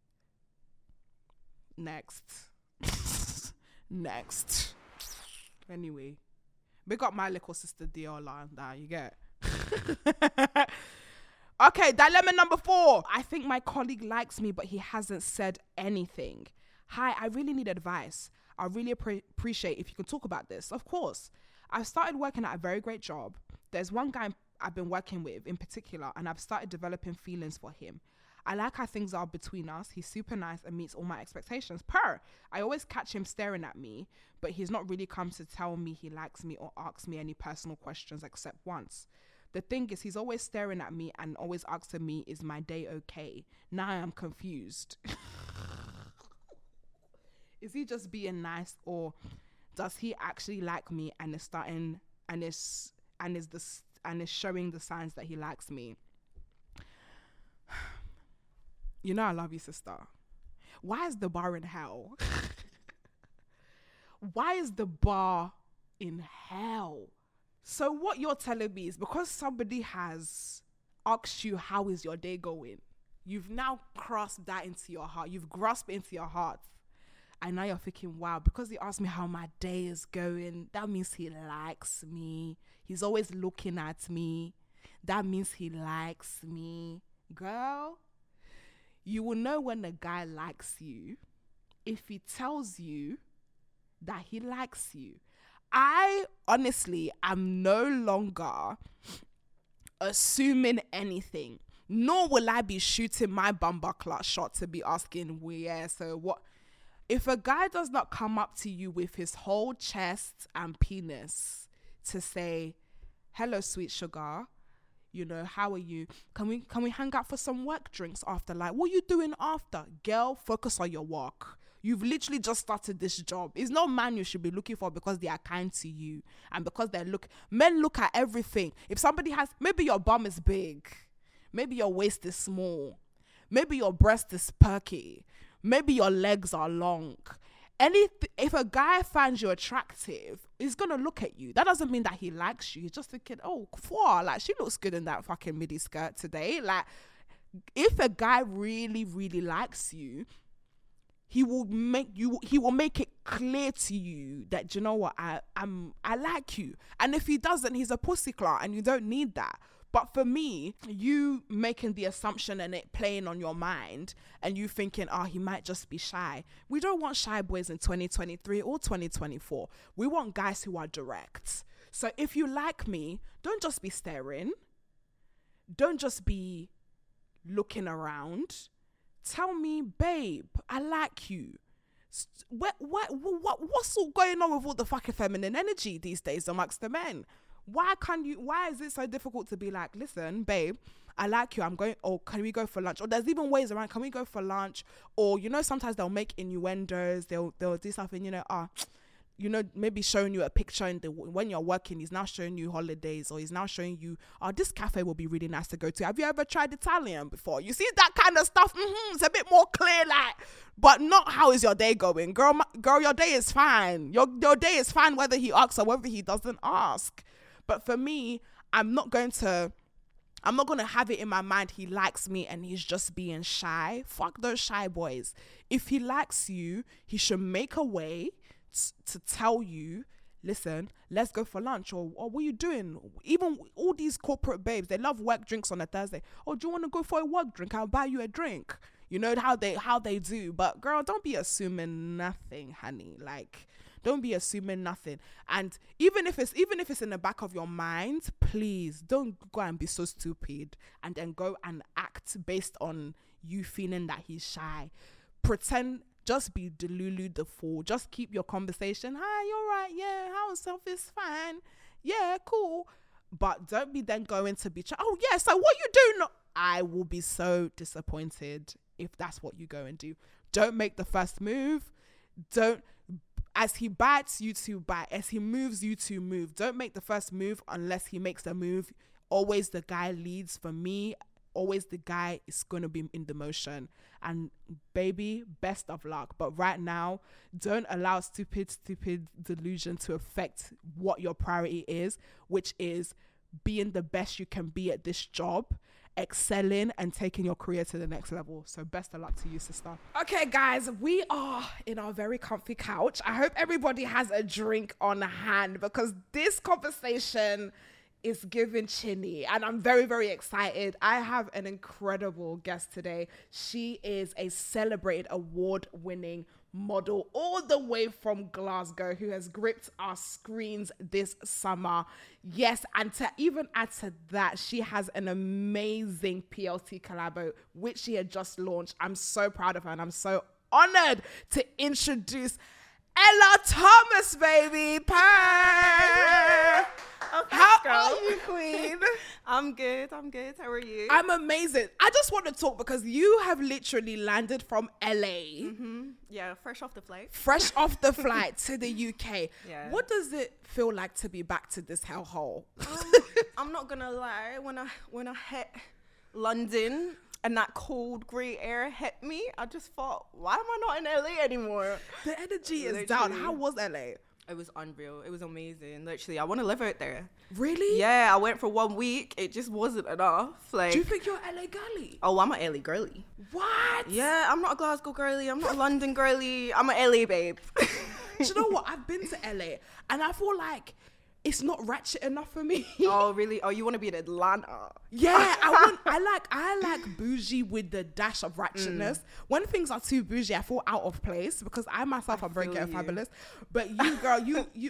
Next. Anyway, big up my little sister Diola and that, you get. Okay, dilemma number 4. I think my colleague likes me, but he hasn't said anything. Hi, I really need advice. I really appreciate if you can talk about this. Of course. I've started working at a very great job. There's one guy I've been working with in particular, and I've started developing feelings for him. I like how things are between us. He's super nice and meets all my expectations. I always catch him staring at me, but he's not really come to tell me he likes me or ask me any personal questions except once. The thing is, he's always staring at me and always asking me, is my day okay? Now I'm confused. Is he just being nice, or does he actually like me and is starting and is showing the signs that he likes me? You know I love you, sister. Why is the bar in hell? Why is the bar in hell? So what you're telling me is because somebody has asked you, how is your day going? You've now crossed that into your heart. You've grasped into your heart. And now you're thinking, wow, because he asked me how my day is going, that means he likes me. He's always looking at me. That means he likes me. Girl, you will know when a guy likes you if he tells you that he likes you. I honestly am no longer assuming anything, nor will I be shooting my bumper clock shot to be asking, well, yeah, so what? If a guy does not come up to you with his whole chest and penis to say, hello, sweet sugar, you know, how are you? Can we hang out for some work drinks after? Like, what are you doing after? Girl, focus on your work. You've literally just started this job. It's not man you should be looking for because they are kind to you and because men look at everything. If somebody has, maybe your bum is big, maybe your waist is small, maybe your breast is perky, maybe your legs are long. If a guy finds you attractive, he's gonna look at you. That doesn't mean that he likes you. He's just thinking, oh, like she looks good in that fucking midi skirt today. Like, if a guy really, really likes you, he will make it clear to you that, you know what, I like you. And if he doesn't, he's a pussyclat and you don't need that. But for me, you making the assumption and it playing on your mind and you thinking, oh, he might just be shy. We don't want shy boys in 2023 or 2024. We want guys who are direct. So if you like me, don't just be staring. Don't just be looking around. Tell me, babe, I like you. What's all going on with all the fucking feminine energy these days amongst the men? Why is it so difficult to be like, listen, babe, I like you, I'm going, or can we go for lunch? Or there's even ways around, can we go for lunch? Or, you know, sometimes they'll make innuendos, they'll do something, you know, maybe showing you a picture when you're working, he's now showing you holidays, or he's now showing you, this cafe will be really nice to go to. Have you ever tried Italian before? You see that kind of stuff? It's a bit more clear, like, but not how is your day going? Girl, your day is fine. Your day is fine whether he asks or whether he doesn't ask. But for me, I'm not going to have it in my mind he likes me and he's just being shy. Fuck those shy boys. If he likes you, he should make a way to tell you, listen, let's go for lunch, or what are you doing? Even all these corporate babes, they love work drinks on a Thursday. Oh, do you want to go for a work drink? I'll buy you a drink. You know how they do. But girl, don't be assuming nothing, honey. Like, don't be assuming nothing. And even if it's in the back of your mind, please don't go and be so stupid and then go and act based on you feeling that he's shy. Pretend. Just be Delulu the fool. Just keep your conversation. Hi, you're right. Yeah, how self is fine. Yeah, cool. But don't be then going to be, oh yeah, so what you do? I will be so disappointed if that's what you go and do. Don't make the first move. As he bites, you two bite. As he moves, you two move. Don't make the first move unless he makes the move. Always the guy leads. For me, always the guy is going to be in the motion. And baby, best of luck. But right now, don't allow stupid delusion to affect what your priority is, which is being the best you can be at this job, excelling and taking your career to the next level. So best of luck to you, sister. Okay, guys, we are in our very comfy couch. I hope everybody has a drink on hand because this conversation It's giving chinny, and I'm very, very excited. I have an incredible guest today. She is a celebrated award-winning model all the way from Glasgow who has gripped our screens this summer. Yes, and to even add to that, she has an amazing PLT collabo, which she had just launched. I'm so proud of her, and I'm so honored to introduce Ella Thomas, baby. Purr. Okay, How girl. are you, queen? I'm good. How are you? I'm amazing. I just want to talk because you have literally landed from LA. Yeah, fresh off the flight. Fresh off the flight to the UK. Yeah. What does it feel like to be back to this hellhole? I'm not gonna lie. When I hit London and that cold grey air hit me, I just thought, why am I not in LA anymore? The energy is Literally. down. How was LA? It was unreal. It was amazing. Literally, I want to live out there. Really? Yeah, I went for 1 week. It just wasn't enough. Like, Do you think you're LA girly? oh, I'm a LA girly. What? Yeah, I'm not a Glasgow girly. I'm not a London girly. I'm a LA babe. Do you know what? I've been to LA and I feel like it's not ratchet enough for me. Oh, really? Oh, you want to be in Atlanta? Yeah, I like bougie with the dash of ratchetness. When things are too bougie, I feel out of place because I myself am very feel ghetto you. fabulous. But you, girl,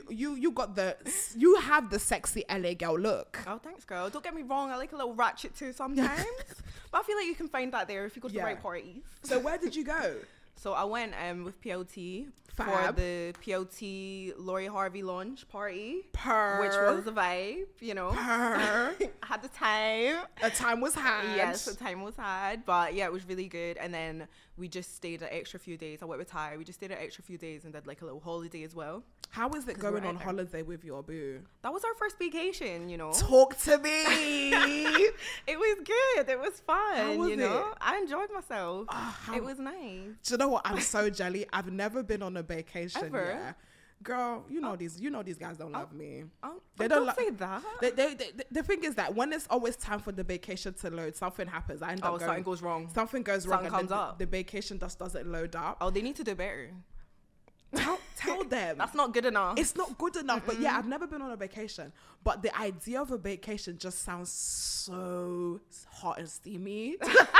you have the sexy LA girl look. Oh, thanks, girl. Don't get me wrong. I like a little ratchet too sometimes. But I feel like you can find that there if you go to the right parties. So where did you go? So I went with PLT Fab. for the PLT Lori Harvey launch party. Purr. Which was a vibe, you know. Purr. I had the time. A time was had. Yes, the time was had. But yeah, it was really good. And then we just stayed an extra few days. I went with Ty. We just stayed an extra few days and did like a little holiday as well. How is it 'Cause going we're on out there. holiday with your boo? That was our first vacation, you know. Talk to me. It was good. It was fun, How was you know. it? I enjoyed myself. how- It was nice. Do you know what? I'm so jelly. I've never been on a vacation. Ever? Yeah. Girl, you know these guys don't love me. Oh, They don't don't say that. The thing is that when it's always time for the vacation to load, something happens. I end up Something goes wrong. Something goes wrong. Something and comes up. The vacation just doesn't load up. Oh, they need to do better. Tell them. That's not good enough. It's not good enough. But yeah, I've never been on a vacation. But the idea of a vacation just sounds so hot and steamy.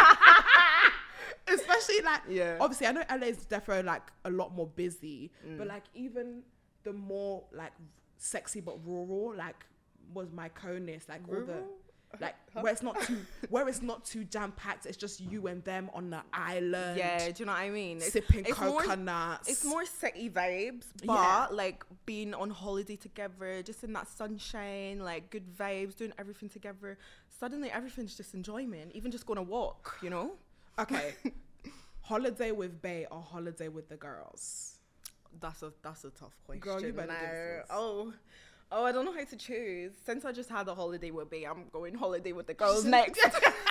Especially like, Yeah. obviously I know LA is definitely like a lot more busy, but like even the more like sexy but rural, like was Mykonos, like all the like where it's not too jam packed. It's just you and them on the island. Yeah, do you know what I mean? Sipping more- coconuts. It's more city vibes, but Yeah. like being on holiday together, just in that sunshine, like good vibes, doing everything together. Suddenly everything's just enjoyment, even just going to walk, you know? Okay. Holiday with Bae or holiday with the girls? That's a tough question. Girl, you better give now. us. Oh, I don't know how to choose. Since I just had a holiday with Bae, I'm going holiday with the girls next.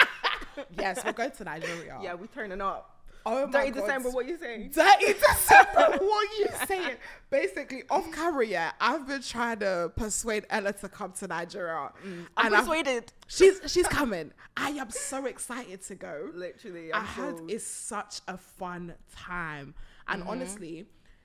Yes, we're going to Nigeria. Yeah, we turning up. Oh my Dirty God. December, what you saying? Dirty December, what you saying? Basically, off camera, yeah, I've been trying to persuade Ella to come to Nigeria. I'm persuaded. She's coming. I am so excited to go. Literally, I I'm heard sold. it's such a fun time. And honestly,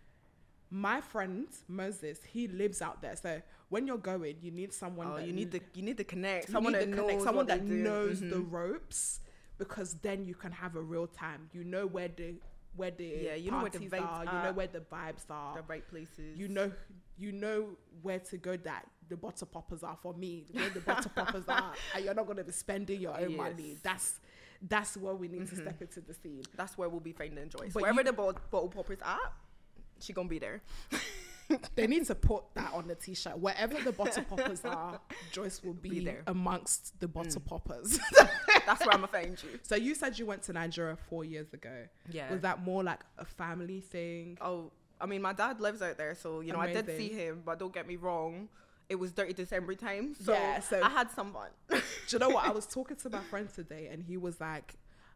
my friend Moses, he lives out there. So when you're going, you need someone Oh, that you need to connect. you Someone need that to knows connect, someone what they that do. knows the ropes, because then you can have a real time. You know where the Yeah, you know where the parties vibes are. You are. know where the vibes are. the right places. You know where to go. That the bottle poppers are for me. Where the bottle poppers are, and you're not gonna be spending your own money. That's where we need to step into the scene. That's where we'll be finding Joyce. But Wherever you- the bottle poppers at, she gonna be there. They need to put that on the t-shirt. Wherever the bottle poppers are, Joyce will be there. amongst the bottle poppers. That's where I'm gonna find you. So you said you went to Nigeria 4 years ago. Yeah. Was that more like a family thing? Oh, I mean, my dad lives out there, so you know, I did Amazing. see him, but don't get me wrong, it was Dirty December time, so, Yeah, so- I had some fun. Do you know what? I was talking to my friend today, and he was like,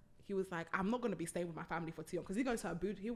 I'm not going to be staying with my family for too long, because he's going to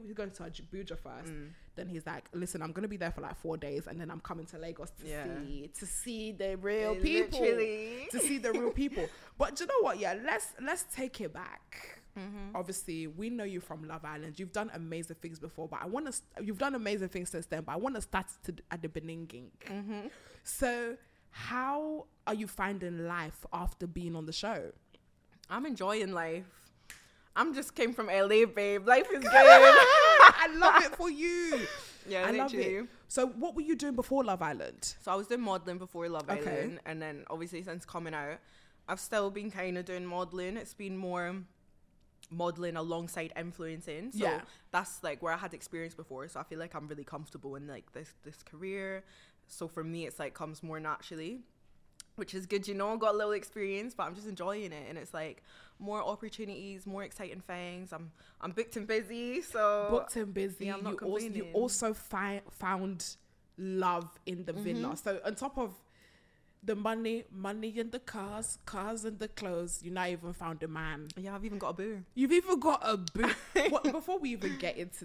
Abuja first. Then he's like, listen, I'm going to be there for like 4 days, and then I'm coming to Lagos to see the real people. Literally. To see the real people. But do you know what? Yeah, let's take it back. Obviously, we know you from Love Island. You've done amazing things before, but you've done amazing things since then. But I want to start at the beginning. So, how are you finding life after being on the show? I'm enjoying life. I'm just came from LA, babe. Life is good. I love it for you. Yeah, I literally. love it. So what were you doing before Love Island? So I was doing modeling before Love Island, and then obviously since coming out, I've still been kind of doing modeling. It's been more modeling alongside influencing. So that's like where I had experience before. So I feel like I'm really comfortable in like this career. So for me, it's like comes more naturally, which is good, you know. Got a little experience, but I'm just enjoying it, and it's like more opportunities, more exciting things. I'm booked and busy, so booked and busy. Yeah, I'm not complaining. You also found love in the villa. So on top of the money in the cars and the clothes, you now even found a man. Yeah, I've even got a boo. You've even got a boo. Before we even get into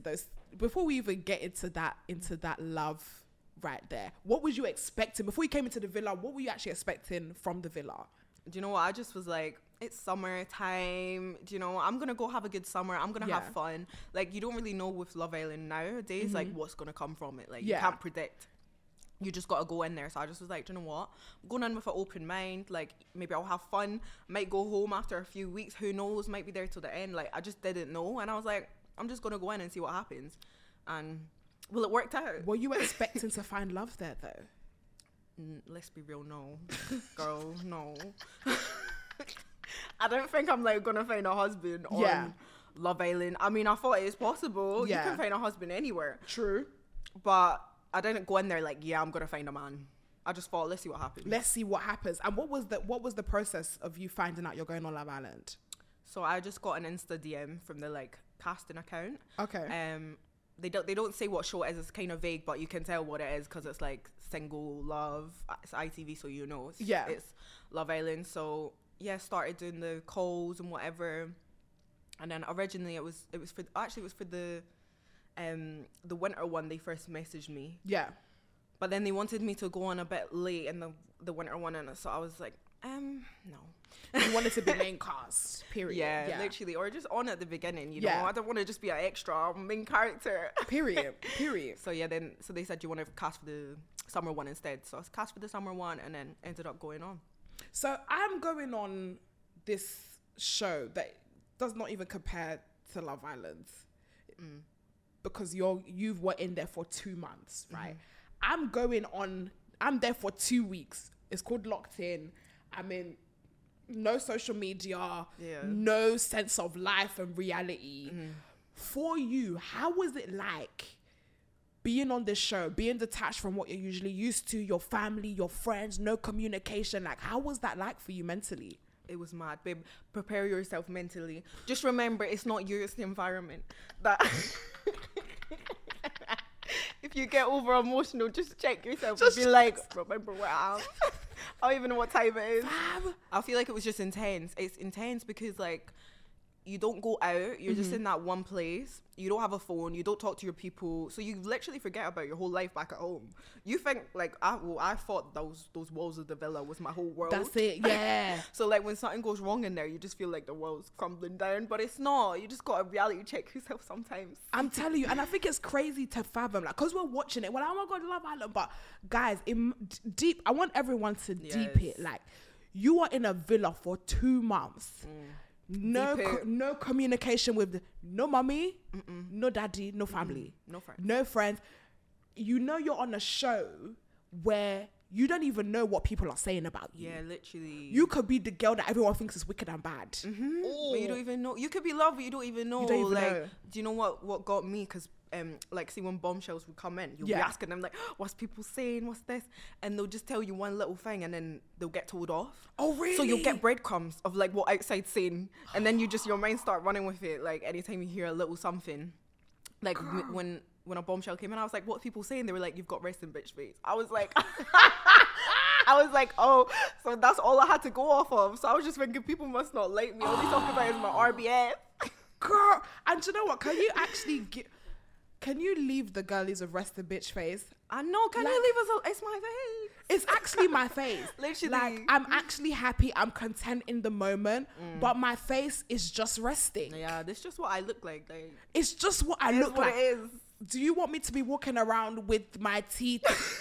that love right there, what was you expecting before you came into the villa? What were you actually expecting from the villa? Do you know what? I just was like, it's summertime. Do you know, I'm gonna go have a good summer. I'm gonna have fun. Like, you don't really know with Love Island nowadays, like what's gonna come from it. Like, you can't predict. You just gotta go in there. So I just was like, do you know what? I'm going in with an open mind. Like, maybe I'll have fun. Might go home after a few weeks. Who knows? Might be there till the end. Like, I just didn't know, and I was like, I'm just gonna go in and see what happens. And well, it worked out. Were you expecting to find love there though? Let's be real, no. Girl, no. I don't think I'm like gonna find a husband on Love Island. I mean, I thought it is possible. You can find a husband anywhere. True. But I didn't go in there like, I'm gonna find a man. I just thought, let's see what happens. Let's see what happens. And what was the process of you finding out you're going on Love Island? So I just got an Insta DM from the like casting account. Okay. They don't say what show it is. It's kind of vague, but you can tell what it is because it's like single love. It's ITV, so you know. It's Love Island. So started doing the calls and whatever. And then originally it was for the winter one. They first messaged me. Yeah. But then they wanted me to go on a bit late in the winter one, and so I was like, no. You wanted to be main cast, period. Yeah, literally, or just on at the beginning, you know. I don't want to just be an extra main character. Period. So so they said, you want to cast for the summer one instead. So I was cast for the summer one, and then ended up going on. So I'm going on this show that does not even compare to Love Island, because you were in there for 2 months, right? I'm there for 2 weeks. It's called Locked In. I mean, no social media, no sense of life and reality. For you, how was it like being on this show, being detached from what you're usually used to, your family, your friends, no communication? Like, how was that like for you mentally? It was mad, babe. Prepare yourself mentally. Just remember, it's not you, it's the environment. That if you get over emotional, just check yourself and be like, remember where I am. I don't even know what time it is. I feel like it was just intense. It's intense because like you don't go out. You're just in that one place. You don't have a phone. You don't talk to your people. So you literally forget about your whole life back at home. You think like, I thought those walls of the villa was my whole world. That's it, yeah. So like when something goes wrong in there, you just feel like the world's crumbling down. But it's not. You just got to reality check yourself sometimes. I'm telling you. And I think it's crazy to fathom. Like, because we're watching it. Well, oh my God, Love Island. But guys, deep, I want everyone to deep it. Like, you are in a villa for 2 months. No communication with no mommy, no daddy, no family, no friends. You know you're on a show where you don't even know what people are saying about you. Yeah, literally. You could be the girl that everyone thinks is wicked and bad. But you don't even know. You could be loved, but you don't even know. Do you know what got me? Because like, see, when bombshells would come in, you'll be asking them like, what's people saying, what's this, and they'll just tell you one little thing and then they'll get told off. Oh really? So you'll get breadcrumbs of like what outside's saying, and then your mind start running with it. Like anytime you hear a little something, like when a bombshell came in, I was like, what people saying? They were like, you've got resting bitch face. I was like oh, so that's all I had to go off of. So I was just thinking, people must not like me. All they talk about is my RBF. Girl, and do you know what? Can you actually can you leave the girlies of resting bitch face? I know. Can you leave us? It's my face. It's actually my face. Literally. Like, I'm actually happy. I'm content in the moment, but my face is just resting. Yeah, that's just what I look like. It's just what I look like. It is. Do you want me to be walking around with my teeth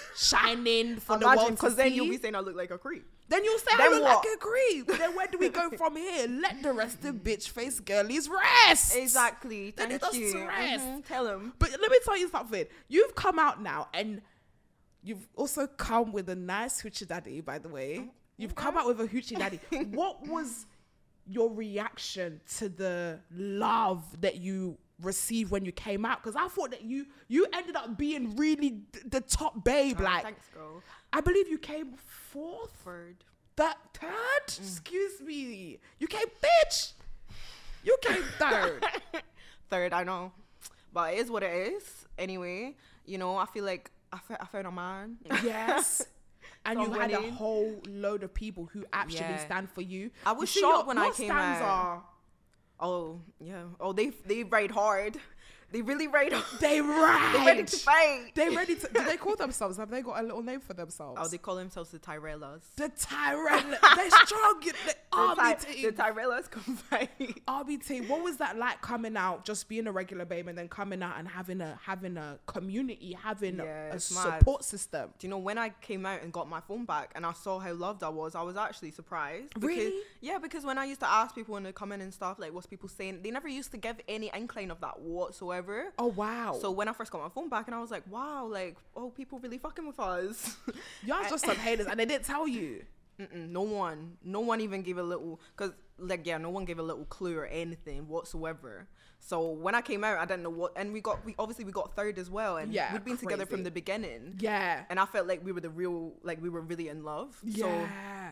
shining for the Imagine, world to because see? then you'll be saying I look like a creep. Then you'll say I Then look what? like a creep. Then where do we go from here? Let the resting bitch face girlies rest. Exactly. Let Thank it just you. rest. Tell him. But let me tell you something. You've come out now and you've also come with a nice hoochie daddy, by the way. You've come out with a hoochie daddy. What was your reaction to the love that you received when you came out? Because I thought that you ended up being really the top babe. Like, Thanks, girl. I believe you came fourth? Third. Third? Excuse me. You came, bitch. You came third. Third, I know. But it is what it is. Anyway, you know, I feel like I found a man. Yes. And you had a Somebody. whole load of people who actually Yeah. stand for you. I was You see, shocked your- when I your came stands out. are- Oh, yeah. Oh, they ride hard. They really ride hard. They ride. They're ready to fight. They ready to. Do they call themselves? Have they got a little name for themselves? Oh, they call themselves the Tyrellas. The Tyrell. They're strong. The RBT. The Tyrellas can fight. RBT. What was that like coming out, just being a regular babe, and then coming out and having a community, having Yeah, a it's mad. support system? Do you know, when I came out and got my phone back and I saw how loved I was actually surprised. Really? Yeah, because when I used to ask people when they come in and stuff, like, what's people saying, they never used to give any incline of that whatsoever. Oh wow. So when I first got my phone back, and I was like, wow, like, oh, people really fucking with us. Y'all just some haters, and they didn't tell you. No one even gave a little, because, like, yeah, no one gave a little clue or anything whatsoever. So when I came out, I didn't know what, and we obviously got third as well, and Yeah, we'd been together from crazy. the beginning. Yeah. And I felt like we were we were really in love. Yeah. So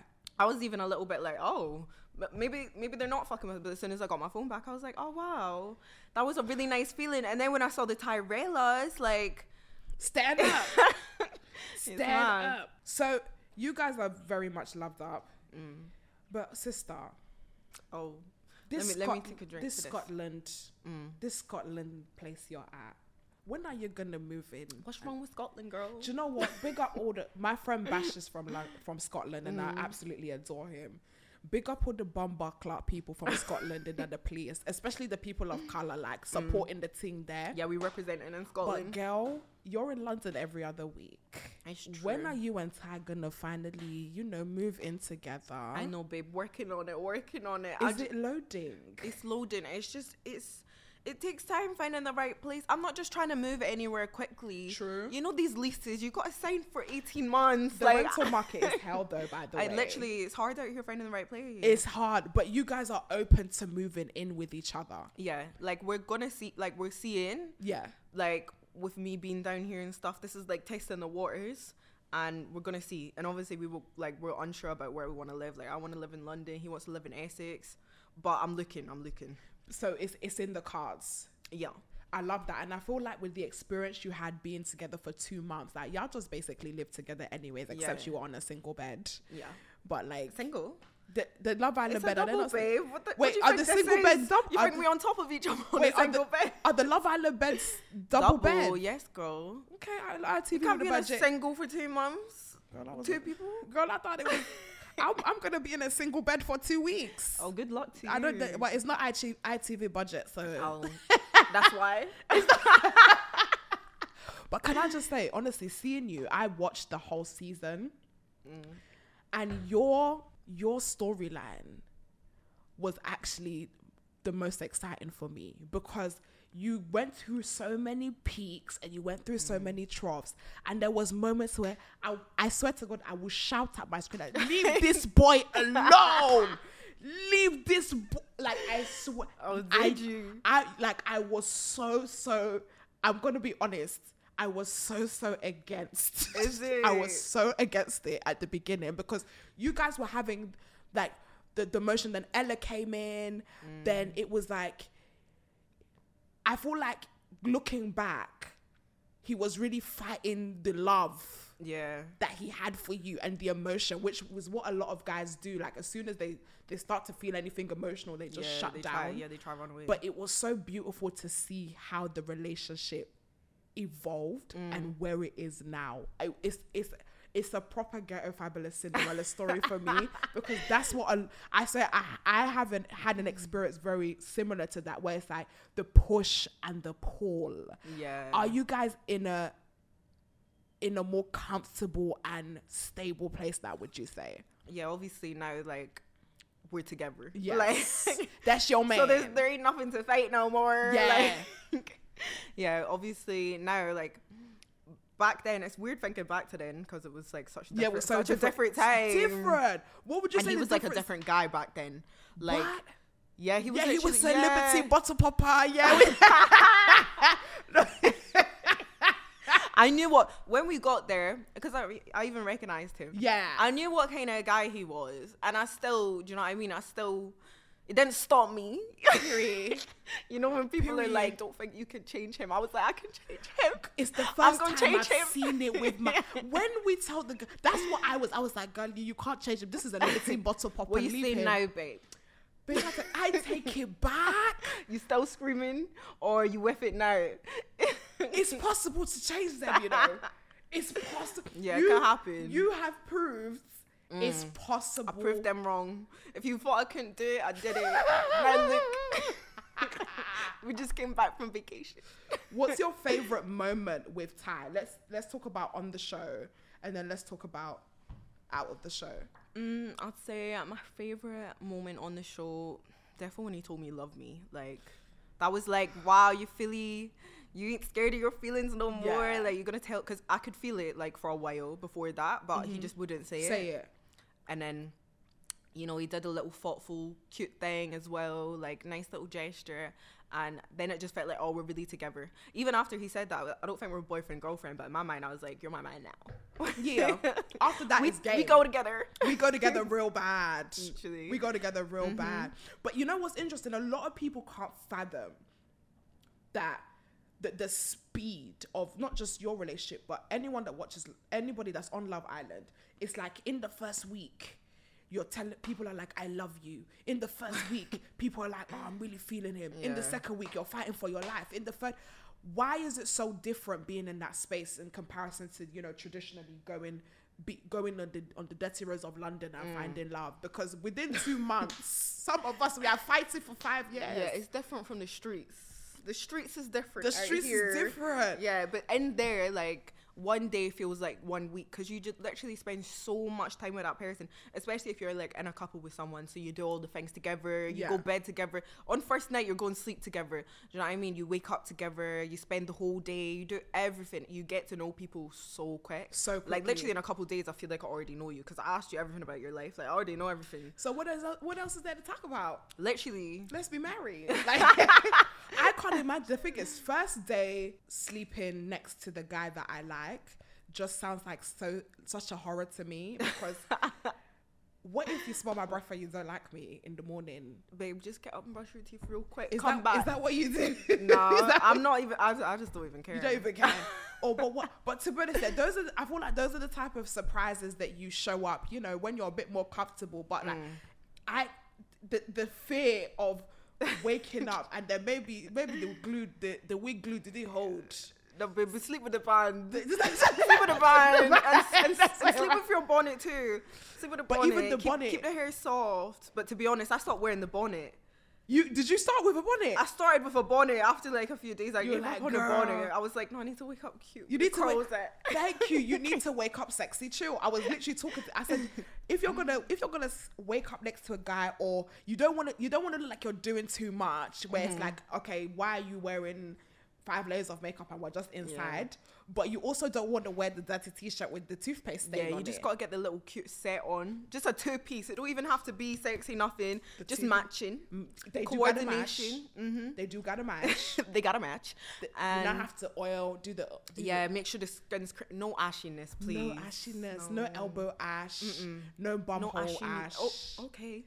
I was even a little bit like, oh, but maybe they're not fucking with us. But as soon as I got my phone back, I was like, oh wow, that was a really nice feeling. And then when I saw the Tyrellas, like, Stand up. Stand mad. up. So you guys are very much loved up. But sister, oh, this let me take a drink. This for Scotland, this Scotland place you're at. When are you gonna move in? What's wrong with Scotland, girl? Do you know what? Big up all the. My friend Bash is from Scotland, and I absolutely adore him. Big up all the bumper clock people from Scotland and the place, especially the people of color, like supporting the thing there. Yeah, we representing in But Scotland. girl, you're in London every other week. It's When true. are you and Ty gonna finally, move in together? I know, babe. Working on it. Is it loading? It's loading. It takes time finding the right place. I'm not just trying to move it anywhere quickly. True. You know, these leases, you got to sign for 18 months. The rental market is hell though, by the way. It's hard out here finding the right place. It's hard, but you guys are open to moving in with each other. Yeah, like we're seeing, Yeah. like with me being down here and stuff, this is like testing the waters. And we're gonna see. And obviously we're unsure about where we want to live. Like, I want to live in London. He wants to live in Essex. But I'm looking. So it's in the cards. Yeah. I love that. And I feel like with the experience you had being together for 2 months, like y'all just basically lived together anyways, except Yeah. you were on a single bed. Yeah. But like Single? the Love Island It's bed, a are they double, not babe. What Wait, what do you are think the this single is? beds double? You think we on top of each other on a single bed? Are the Love Island beds double bed? Yes, girl. Okay, I TV You can't with be the in a budget. single for 2 months. Girl, I was- Two people. Girl, I thought it was. I'm gonna be in a single bed for 2 weeks. Oh, good luck to you. I don't. Well, it's not ITV budget, so. Oh, that's why. But can I just say, honestly, seeing you, I watched the whole season, and your storyline was actually the most exciting for me because you went through so many peaks and you went through so many troughs, and there was moments where I swear to God, I would shout at my screen, like, leave this boy alone. Leave this like, I swear. Oh, did you? I was so I'm gonna be honest, I was so against. Is it? I was so against it at the beginning because you guys were having like the motion. Then Ella came in. Then it was like, I feel like looking back, he was really fighting the love Yeah. that he had for you and the emotion, which was what a lot of guys do. Like, as soon as they start to feel anything emotional, they just shut down. They try to run away. But it was so beautiful to see how the relationship evolved and where it is now. it's a proper ghetto fabulous Cinderella story for me, because that's what I say. I haven't had an experience very similar to that, where it's like the push and the pull. Yeah. Are you guys in a more comfortable and stable place now, would you say? Yeah, obviously now, like, we're together. Yes. Like, that's your man. So there ain't nothing to fight no more. Yeah. Like, yeah, obviously now, like, back then, it's weird thinking back to then, because it was like such a different, so such a different time. Different. What would you say? And he was like a different guy back then. Like, what? Yeah, he was. Yeah, he was a yeah. Liberty bottle popper. Yeah. I knew when we got there, because I even recognized him. Yeah. I knew what kind of guy he was, and I still, do you know what I mean? It didn't stop me. You know, when people are like, don't think you can change him. I was like, I can change him. It's the first time I've seen it with my... When we told the girl... That's what I was like, girl, you can't change him. This is a Liberty bottle popper. What you say now, babe? Babe, I was like, I take it back. You still screaming, or you with it now? It's possible to change them, you know. It's possible. Yeah, it can happen. You have proved it's possible. I proved them wrong. If you thought I couldn't do it, I did it. Now look. We just came back from vacation. What's your favorite moment with Ty? Let's talk about on the show, and then let's talk about out of the show. I'd say my favorite moment on the show, definitely when he told me he loved me. Like, that was like, wow, you ain't scared of your feelings no more. Yeah. Like, you're gonna tell, because I could feel it like for a while before that, but he just wouldn't say it. And then, you know, he did a little thoughtful, cute thing as well, like nice little gesture. And then it just felt like, oh, we're really together. Even after he said that, I don't think we're boyfriend, girlfriend, but in my mind, I was like, you're my man now. Yeah. After that, it's game. We go together. We go together real bad. Literally. We go together real bad. But you know what's interesting? A lot of people can't fathom that the speed of not just your relationship, but anyone that watches, anybody that's on Love Island, it's like in the first week, you're telling people are like, I love you. In the first week, people are like, oh, I'm really feeling him. Yeah. In the second week, you're fighting for your life. In the third, why is it so different being in that space in comparison to, you know, traditionally going on the dirty roads of London and finding love? Because within 2 months, some of us, we are fighting for 5 years. Yeah, it's different from the streets. The streets is different. The streets is different. Yeah, but in there, like, one day feels like 1 week, because you just literally spend so much time with that person, especially if you're like in a couple with someone, so you do all the things together, you go bed together. On first night, you're going to sleep together. Do you know what I mean? You wake up together, you spend the whole day, you do everything. You get to know people so quick. So quickly. Like, literally in a couple of days, I feel like I already know you, because I asked you everything about your life. Like, I already know everything. So what else is there to talk about? Literally. Let's be married. Like, I can't imagine. The thing is, first day sleeping next to the guy that I like just sounds like such a horror to me, because what if you smell my breath and you don't like me in the morning? Babe, just get up and brush your teeth real quick. Is Come back. Is that what you do? No, I'm not even. I just don't even care. You don't even care. But to be honest, I feel like those are the type of surprises that you show up, you know, when you're a bit more comfortable. But like, the fear of waking up and then maybe the wig glue didn't hold. No, baby, sleep with the band. Sleep with the band. and sleep with your bonnet too. Sleep with the bonnet. But even the bonnet. Keep the hair soft. But to be honest, I stopped wearing the bonnet. Did you start with a bonnet? I started with a bonnet. After like a few days, I gave like, up on the bonnet. I was like, no, I need to wake up cute. You need to thank you. You need to wake up sexy. Chill. I was literally talking. I said, if you're gonna wake up next to a guy, or you don't want to look like you're doing too much, where it's like, okay, why are you wearing 5 layers of makeup and we're just inside? But you also don't want to wear the dirty t-shirt with the toothpaste stain on it. Yeah, you just gotta get the little cute set on. Just a 2-piece. It don't even have to be sexy, nothing. Just matching. They coordination. They do gotta match. They gotta match. And you don't have to oil. Make sure the skin's no ashiness, please. No ashiness. No elbow ash. No bum hole ash. Oh, okay.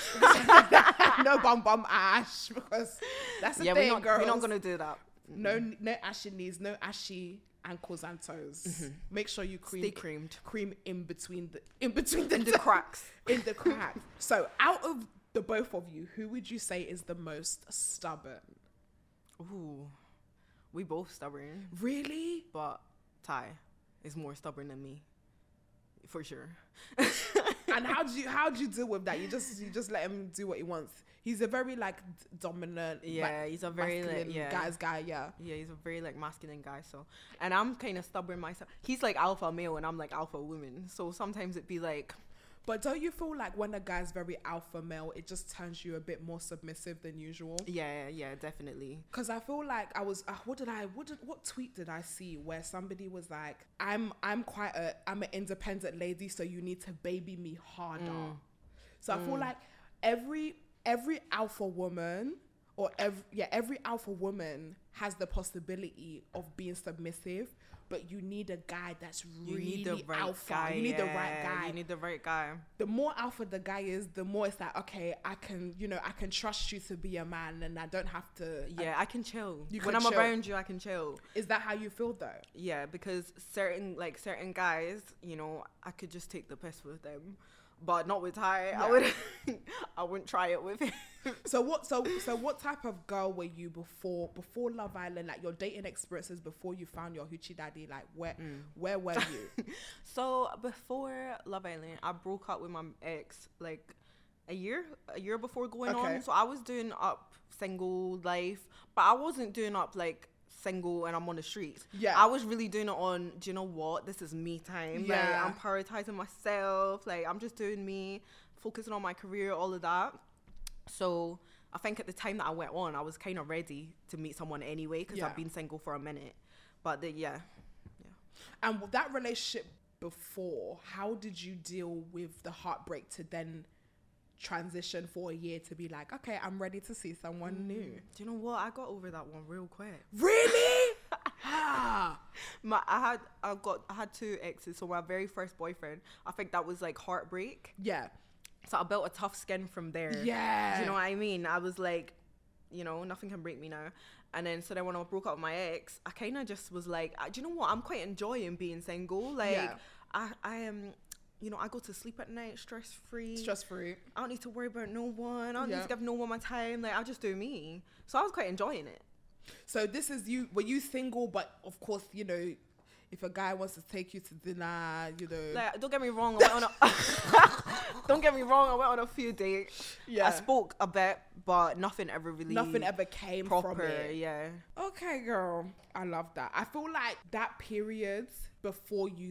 No bum ash, because that's the thing, girls. We're not gonna do that. No ashy knees, no ashy ankles and toes. Make sure you stay creamed. Cream in between the cracks. In the cracks. So, out of the both of you, who would you say is the most stubborn? Ooh, we both stubborn. Really? But Ty is more stubborn than me. For sure. And how do you deal with that? You just let him do what he wants. He's a very like dominant. Yeah, like, he's a very like guy's guy. Yeah, he's a very like masculine guy. So, and I'm kind of stubborn myself. He's like alpha male, and I'm like alpha woman. So sometimes it'd be like. But don't you feel like when a guy's very alpha male, it just turns you a bit more submissive than usual? Yeah, definitely. Because I feel like I was, what tweet did I see where somebody was like, I'm an independent lady, so you need to baby me harder. So I feel like every alpha woman or every alpha woman has the possibility of being submissive. But you need a guy that's really alpha. You need the right guy. You need the right guy. The more alpha the guy is, the more it's like, okay, I can trust you to be a man, and I don't have to. Yeah, I can chill. When I'm around you, I can chill. Is that how you feel though? Yeah, because certain guys, I could just take the piss with them, but not with Ty. Yeah. I wouldn't try it with him. So what type of girl were you before Love Island? Like your dating experiences before you found your hoochie daddy. Like where were you? So before Love Island, I broke up with my ex like a year before going on. So I was doing up single life, but I wasn't doing up like single and I'm on the streets. Yeah, I was really doing it on, do you know what? This is me time. Yeah, like, I'm prioritizing myself. Like I'm just doing me, focusing on my career, all of that. So I think at the time that I went on, I was kind of ready to meet someone anyway because I've been single for a minute. But yeah. And that relationship before, how did you deal with the heartbreak to then transition for a year to be like, okay, I'm ready to see someone new? Do you know what? I got over that one real quick. Really? I had 2 exes. So my very first boyfriend, I think that was like heartbreak. Yeah. So I built a tough skin from there. Yeah. Do you know what I mean? I was like, nothing can break me now. And then, so then when I broke up with my ex, I kind of just was like, do you know what? I'm quite enjoying being single. Like, I am, I go to sleep at night stress-free. Stress-free. I don't need to worry about no one. I don't need to give no one my time. Like, I just do me. So I was quite enjoying it. So this is you, were you single? But of course, if a guy wants to take you to dinner, Like, don't get me wrong, I went on a few dates. Yeah. I spoke a bit, but nothing ever came proper, from it. Yeah. Okay, girl. I love that. I feel like that period before you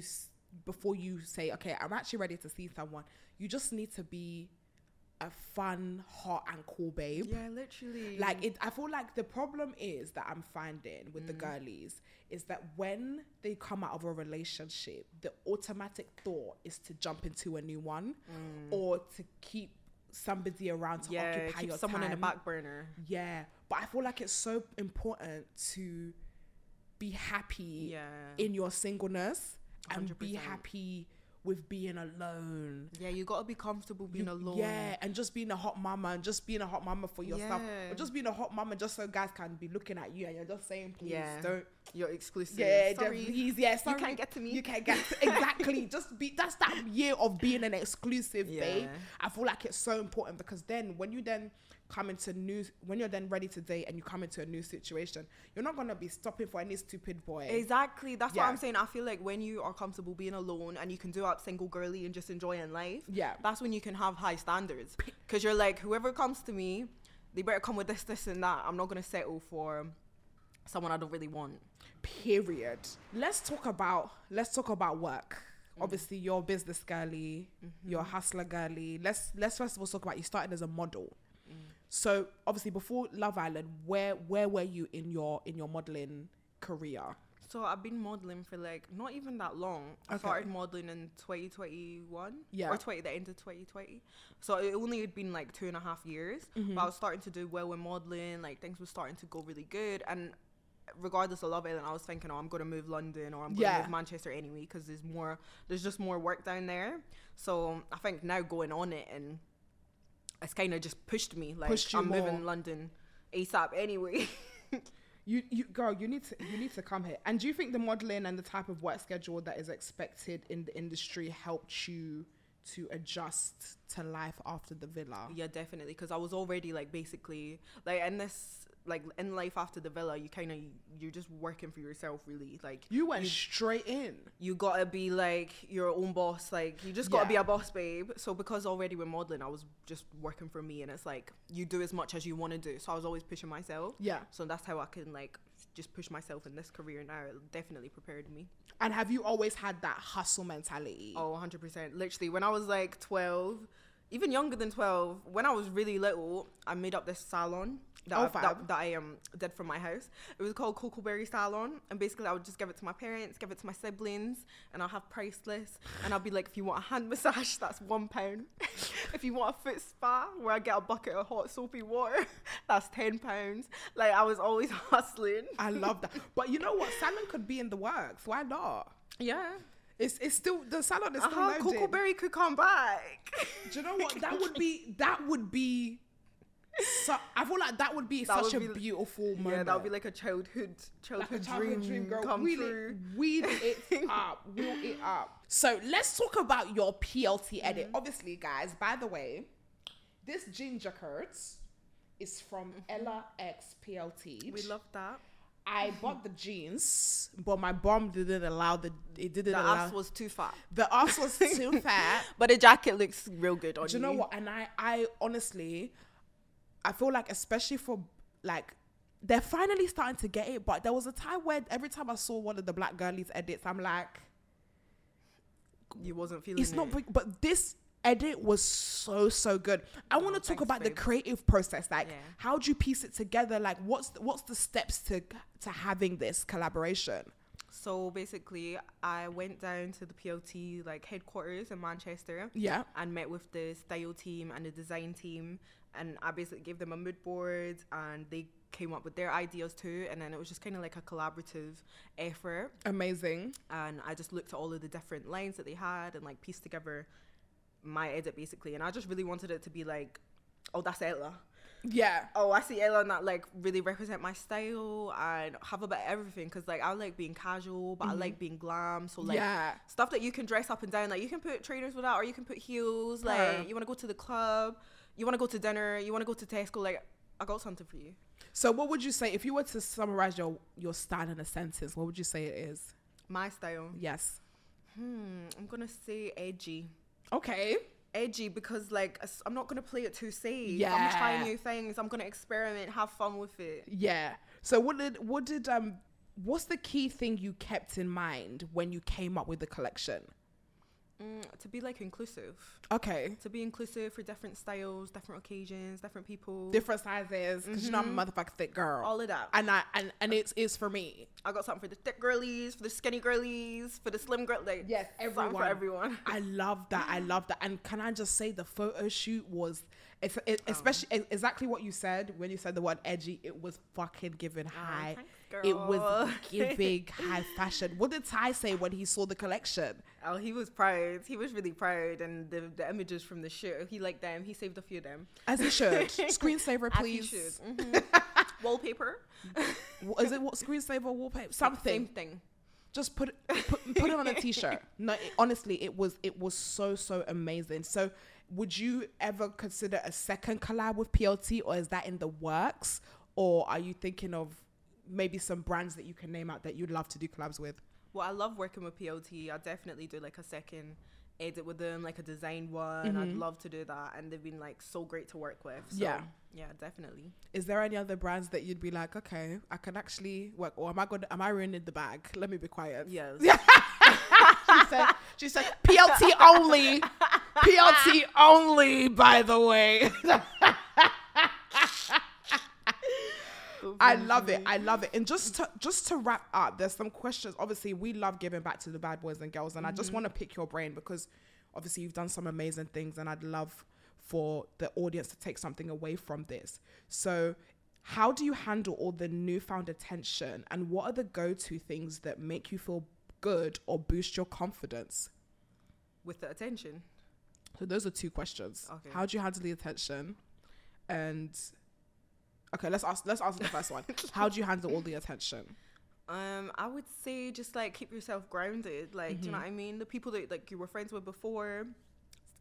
say, okay, I'm actually ready to see someone, you just need to be a fun, hot and cool babe. Yeah, literally. Like I feel like the problem is that I'm finding with the girlies is that when they come out of a relationship, the automatic thought is to jump into a new one or to keep somebody around to occupy your someone time. In the back burner. Yeah, but I feel like it's so important to be happy in your singleness 100%. And be happy with being alone. Yeah, you gotta be comfortable being alone. Yeah, and just being a hot mama and just being a hot mama for yourself. Or just being a hot mama just so guys can be looking at you and you're just saying, please don't. You're exclusive. Yeah, sorry. Please, yeah, sorry. You can't get to me. You can't get to, exactly. That's that year of being an exclusive babe. I feel like it's so important because then when you then when you're then ready to date and you come into a new situation, you're not going to be stopping for any stupid boy. Exactly. That's what I'm saying. I feel like when you are comfortable being alone and you can do out single girly and just enjoying life, that's when you can have high standards. Because you're like, whoever comes to me, they better come with this and that. I'm not going to settle for someone I don't really want. Period. Let's talk about work. Obviously, you're a business girly, you're a hustler girly. Let's first of all talk about you started as a model. So obviously before Love Island, where were you in your modeling career? So I've been modeling for like not even that long. I started modeling in 2021 or the end of 2020. So it only had been like 2.5 years. But I was starting to do well in modeling. Like things were starting to go really good. And regardless of Love Island, I was thinking, I'm going to move London or I'm going to move Manchester anyway because there's just more work down there. So I think now going on it and it's kind of just pushed me. Like I'm moving London ASAP anyway. You girl, you need to come here. And do you think the modeling and the type of work schedule that is expected in the industry helped you to adjust to life after the villa? Yeah, definitely. Because I was already like basically like in this like in life after the villa, you're just working for yourself, really. Like you went straight in. You gotta be like your own boss. Like you just gotta be a boss, babe. So because already with modeling, I was just working for me, and it's like you do as much as you want to do. So I was always pushing myself. Yeah. So that's how I can like just push myself in this career now. It definitely prepared me. And have you always had that hustle mentality? Oh, 100%. Literally, when I was like 12, even younger than 12, when I was really little, I made up this salon that I did from my house. It was called Cocoberry Salon, and basically I would just give it to my parents, give it to my siblings, and I'll have price lists, and I'll be like, if you want a hand massage, that's £1. If you want a foot spa where I get a bucket of hot soapy water, that's £10. Like I was always hustling. I love that. But you know what, salon could be in the works. Why not? Yeah. It's still, the salon is still loaded. Cocoberry could come back. Do you know what? That would be so, I feel like that would be such a beautiful moment. Yeah, that would be like a childhood dream girl. come true. Weed it up. Wheel it up. So let's talk about your PLT edit. Obviously, guys, by the way, this ginger curds is from Ella X PLT. We love that. I bought the jeans, but my bum didn't allow the ass was too fat. The ass was too fat. But the jacket looks real good on you. Do you know what? And I honestly, I feel like, especially for like, they're finally starting to get it, but there was a time where every time I saw one of the Black Girlies edits, I'm like, you wasn't feeling it. It's not, but this edit was so good. I want to talk about the creative process. Like, how do you piece it together? Like, what's the steps to having this collaboration? So basically, I went down to the PLT like headquarters in Manchester. Yeah. And met with the style team and the design team, and I basically gave them a mood board, and they came up with their ideas too, and then it was just kind of like a collaborative effort. Amazing. And I just looked at all of the different lines that they had and like pieced together my edit basically, and I just really wanted it to be like, oh, that's Ella. Yeah. Oh, I see Ella, and that like really represent my style and have a bit of everything, because like I like being casual, but I like being glam. So like stuff that you can dress up and down, like you can put trainers with that, or you can put heels. Like you want to go to the club, you want to go to dinner, you want to go to Tesco, like I got something for you. So what would you say, if you were to summarize your style in a sentence, what would you say it is? My style? Yes. I'm gonna say edgy. Okay. Edgy, because like I'm not gonna play it too safe. Yeah. I'm trying new things. I'm gonna experiment, have fun with it. Yeah. So what's the key thing you kept in mind when you came up with the collection? To be like inclusive. Okay. To be inclusive for different styles, different occasions, different people, different sizes. Because you know I'm a motherfucking thick girl. All of that. And it's for me. I got something for the thick girlies, for the skinny girlies, for the slim girl. Like yes, everyone. For everyone. I love that. I love that. And can I just say, the photo shoot was, especially exactly what you said when you said the word edgy. It was fucking giving high. Thanks, girl. It was giving high fashion. What did Ty say when he saw the collection? Oh, he was proud. He was really proud. And the images from the shoot, he liked them. He saved a few of them. As he should. Screensaver, please. As he should. Wallpaper. Is it what screensaver wallpaper? Something. Same thing. Just put it on a t-shirt. No, honestly, it was so amazing. So would you ever consider a second collab with PLT, or is that in the works? Or are you thinking of maybe some brands that you can name out that you'd love to do collabs with? Well, I love working with PLT. I definitely do like a second edit with them, like a design one. I'd love to do that, and they've been like so great to work with. So, yeah, definitely. Is there any other brands that you'd be like, okay, I can actually work, or am I ruining the bag? Let me be quiet. Yes. she said PLT only. PLT only, by the way. I love it. And just to wrap up, there's some questions. Obviously, we love giving back to the bad boys and girls, and I just want to pick your brain, because obviously you've done some amazing things, and I'd love for the audience to take something away from this. So how do you handle all the newfound attention, and what are the go-to things that make you feel good or boost your confidence? With the attention? So those are two questions. Okay. How do you handle the attention? And okay, let's answer the first one. How do you handle all the attention? I would say just like keep yourself grounded. Like, do you know what I mean? The people that like you were friends with before,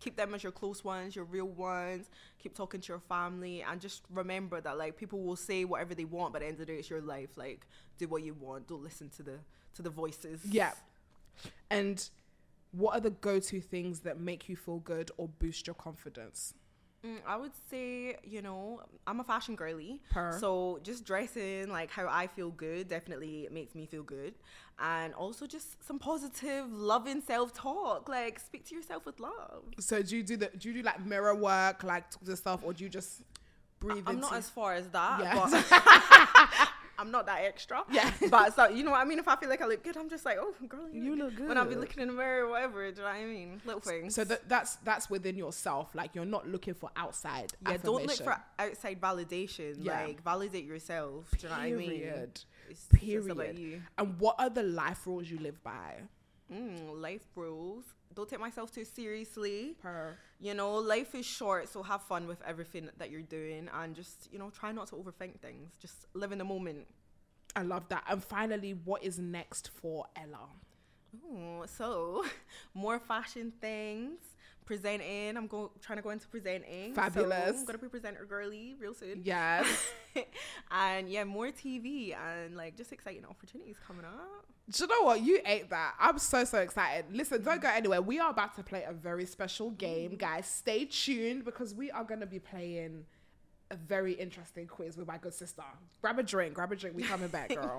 keep them as your close ones, your real ones. Keep talking to your family, and just remember that like people will say whatever they want, but at the end of the day, it's your life. Like, do what you want. Don't listen to the voices. Yeah. And what are the go-to things that make you feel good or boost your confidence? I would say, you know, I'm a fashion girly. Per. So just dressing like how I feel good definitely makes me feel good. And also just some positive, loving self-talk. Like, speak to yourself with love. So do you do like mirror work, like talk to yourself, or do you just breathe I'm not as far as that, yeah. but I'm not that extra. Yeah. But so, you know what I mean? If I feel like I look good, I'm just like, oh, girl, you look good. When I'll be looking in the mirror or whatever, do you know what I mean? Little things. So that's within yourself. Like, you're not looking for outside affirmation. Don't look for outside validation. Yeah. Like, validate yourself. Do you know what I mean? It's Period. just about you. And what are the life rules you live by? Life rules. Don't take myself too seriously. Per. You know, life is short, so have fun with everything that you're doing, and just, you know, try not to overthink things. Just live in the moment. I love that. And finally, what is next for Ella? So more fashion things, presenting. I'm trying to go into presenting. Fabulous. So I'm gonna be presenter girly real soon. Yes. And yeah, more TV and like just exciting opportunities coming up. Do you know what? You ate that. I'm so excited. Listen, don't go anywhere. We are about to play a very special game, guys. Stay tuned, because we are going to be playing a very interesting quiz with my good sister. Grab a drink. We coming back, girl.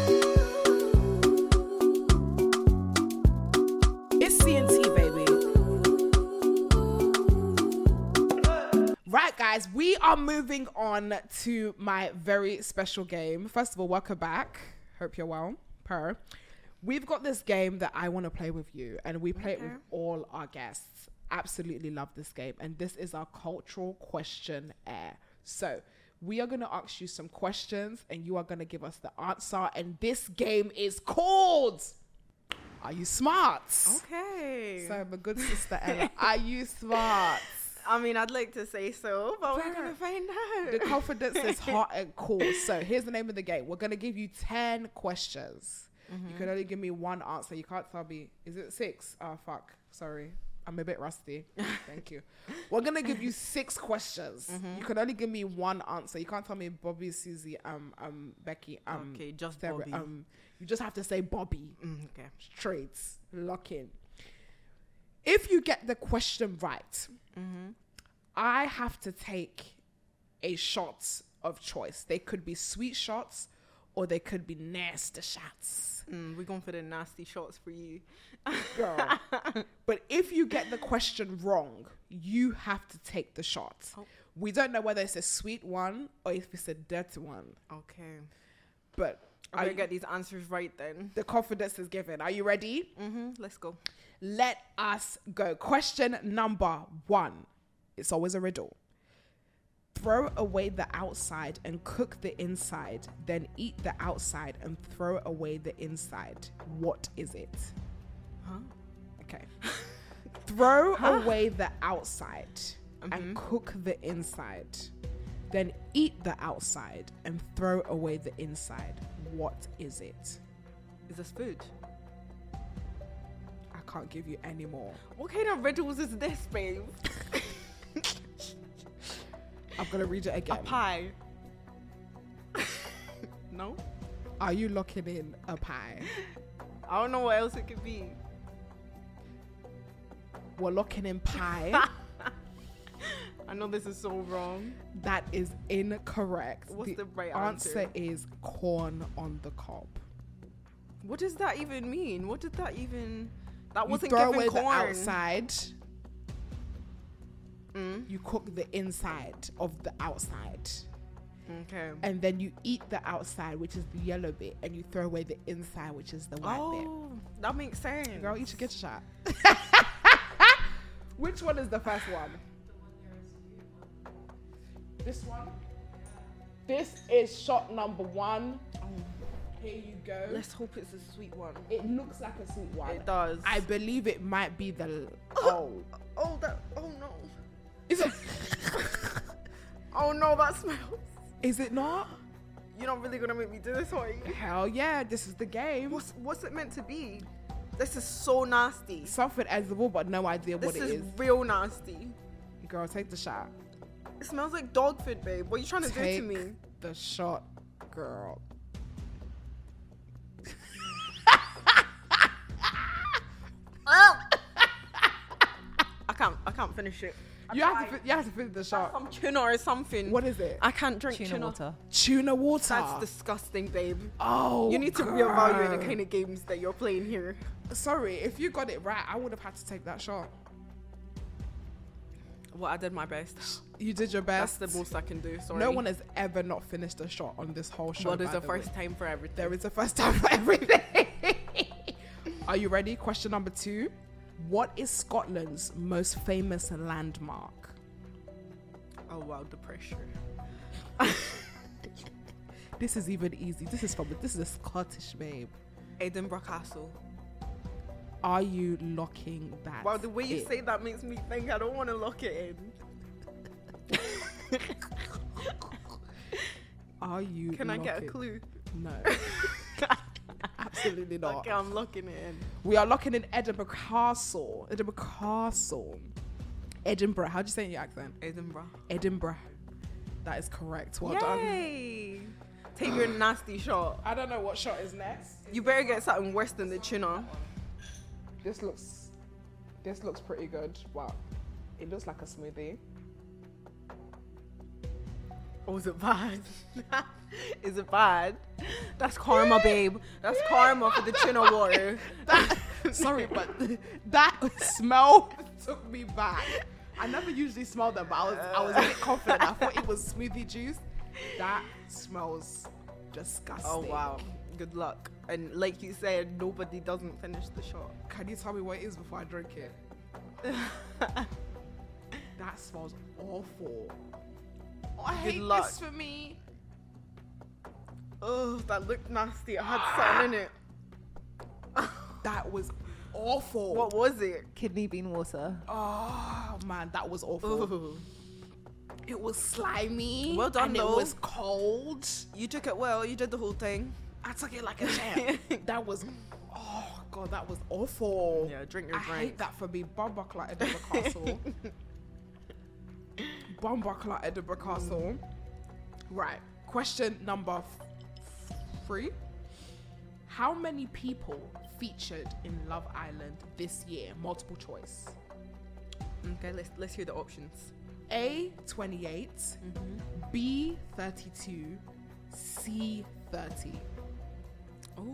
It's CNT, baby. Right, guys, we are moving on to my very special game. First of all, welcome back. Hope you're well. We've got this game that I want to play with you, and we play it with all our guests. Absolutely love this game, and this is our cultural questionnaire. So we are going to ask you some questions, and you are going to give us the answer, and this game is called Are You Smart? Okay. So my good sister Ella, are you smart? I mean, I'd like to say so, but we're going to find out. The confidence is hot and cool. So here's the name of the game. We're going to give you 10 questions. You can only give me one answer. You can't tell me, is it 6? Oh, fuck. Sorry. I'm a bit rusty. Thank you. We're going to give you 6 questions. You can only give me one answer. You can't tell me Bobby, Susie, Becky. Okay, just Sarah, Bobby. you just have to say Bobby. Okay. Straight. Lock in. If you get the question right, I have to take a shot of choice. They could be sweet shots, or they could be nasty shots. We're going for the nasty shots for you. Girl. But if you get the question wrong, you have to take the shot. Oh. We don't know whether it's a sweet one or if it's a dirty one. Okay. But I'm going to get these answers right then. The confidence is given. Are you ready? Let's go. Let us go. Question number 1. It's always a riddle. Throw away the outside and cook the inside, then eat the outside and throw away the inside. What is it? Okay. Throw away the outside and cook the inside, then eat the outside and throw away the inside. What is it? Is this food? I can't give you any more. What kind of riddles is this, babe? I'm going to read it again. A pie. No? Are you locking in a pie? I don't know what else it could be. We're locking in pie. I know this is so wrong. That is incorrect. What's the right answer? Is corn on the cob. What does that even mean? What did that even... That wasn't throw giving away corn. The outside. You cook the inside of the outside. Okay. And then you eat the outside, which is the yellow bit, and you throw away the inside, which is the white bit. Oh, that makes sense. Girl, you should get your shot. Which one is the first one? This one? This is shot number 1. Here you go. Let's hope it's a sweet one. It looks like a sweet one. It does. I believe it might be the... Oh no. Is it? Oh no, that smells. Is it not? You're not really gonna make me do this, are you? Hell yeah, this is the game. What's it meant to be? This is so nasty. Something edible, but no idea what it is. This is real nasty. Girl, take the shot. It smells like dog food, babe. What are you trying to do to me? The shot, girl. I can't finish it. You have to finish the shot. Some tuna or something. What is it? I can't drink Tuna water. Tuna water. That's disgusting, babe. Oh, you need to reevaluate the kind of games that you're playing here. Sorry, if you got it right, I would have had to take that shot. Well, I did my best. You did your best. That's the most I can do. Sorry. No one has ever not finished a shot on this whole show. Well, there's a first time for everything. There is a first time for everything. Are you ready? Question number 2. What is Scotland's most famous landmark? Oh wow, the pressure. This is even easy. This is a Scottish babe. Edinburgh Castle. Are you locking that? Wow, the way you say that makes me think I don't want to lock it in. Are you? Can I get a clue? No. Absolutely not. Okay, I'm locking it in. We are locking in Edinburgh Castle. Edinburgh Castle. Edinburgh. How do you say it in your accent? Edinburgh. That is correct. Well Yay. Done. Take your nasty shot. I don't know what shot is next. You better get something worse than the tuna. This looks pretty good. Wow. It looks like a smoothie. Oh, is it bad? Is it bad? That's karma, babe. That's karma for the tuna water. Sorry, but that smell took me back. I never usually smell them, but I was a bit confident. I thought it was smoothie juice. That smells disgusting. Oh wow. Good luck. And like you said, nobody doesn't finish the shot. Can you tell me what it is before I drink it? That smells awful. Oh, I hate this for me. Oh, that looked nasty. I had something in it. That was awful. What was it? Kidney bean water. Oh man, that was awful. Ooh. It was slimy. Well done, and though. It was cold. You took it well. You did the whole thing. I took it like a champ. That was, oh god, that was awful. Yeah, drink your drink. I hate that for me. Bumbuckler Edinburgh Castle. Bumbuckler Edinburgh Castle. Right. Question number 3. How many people featured in Love Island this year? Multiple choice. Okay, let's hear the options. A, 28, B, 32, C, 30. Oh.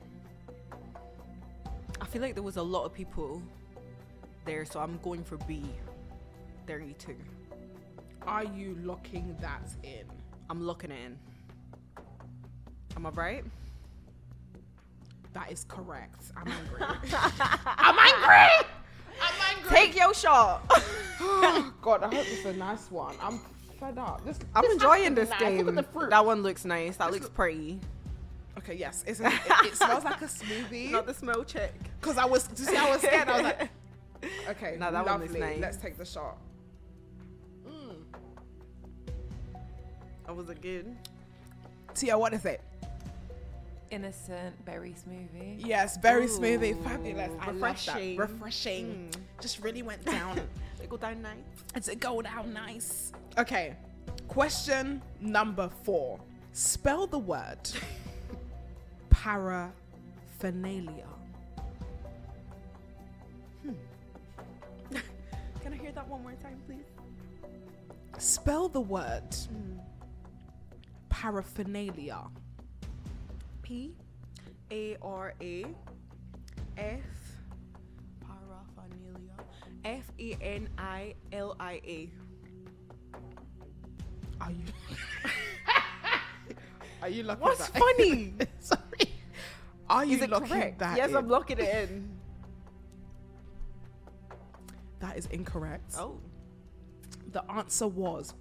I feel like there was a lot of people there, so I'm going for B, 32. Are you locking that in? I'm locking it in. Am I right? That is correct. I'm angry. I'm angry! Take your shot. Oh, God, I hope it's a nice one. I'm fed up. I'm enjoying this game. Look at the fruit. That one looks nice. That looks pretty. Okay, yes. It smells like a smoothie. Not the smell check. Because I was scared. I was like, okay, now that lovely. one looks nice. Let's take the shot. Oh, was it good? Tia, what is it? Innocent berry smoothie. Yes, berry smoothie. Fabulous. I love that. Refreshing. Refreshing. Just really went down. It go down nice. It go down nice. Okay. Question number 4. Spell the word paraphernalia. Can I hear that one more time, please? Spell the word paraphernalia. P-A-R-A-F paraphernalia F-A-N-I-L-I-A. Are you looking What's that? funny? Sorry. Are you Is it locking correct? that Yes, in? I'm locking it in. That is incorrect. Oh. The answer was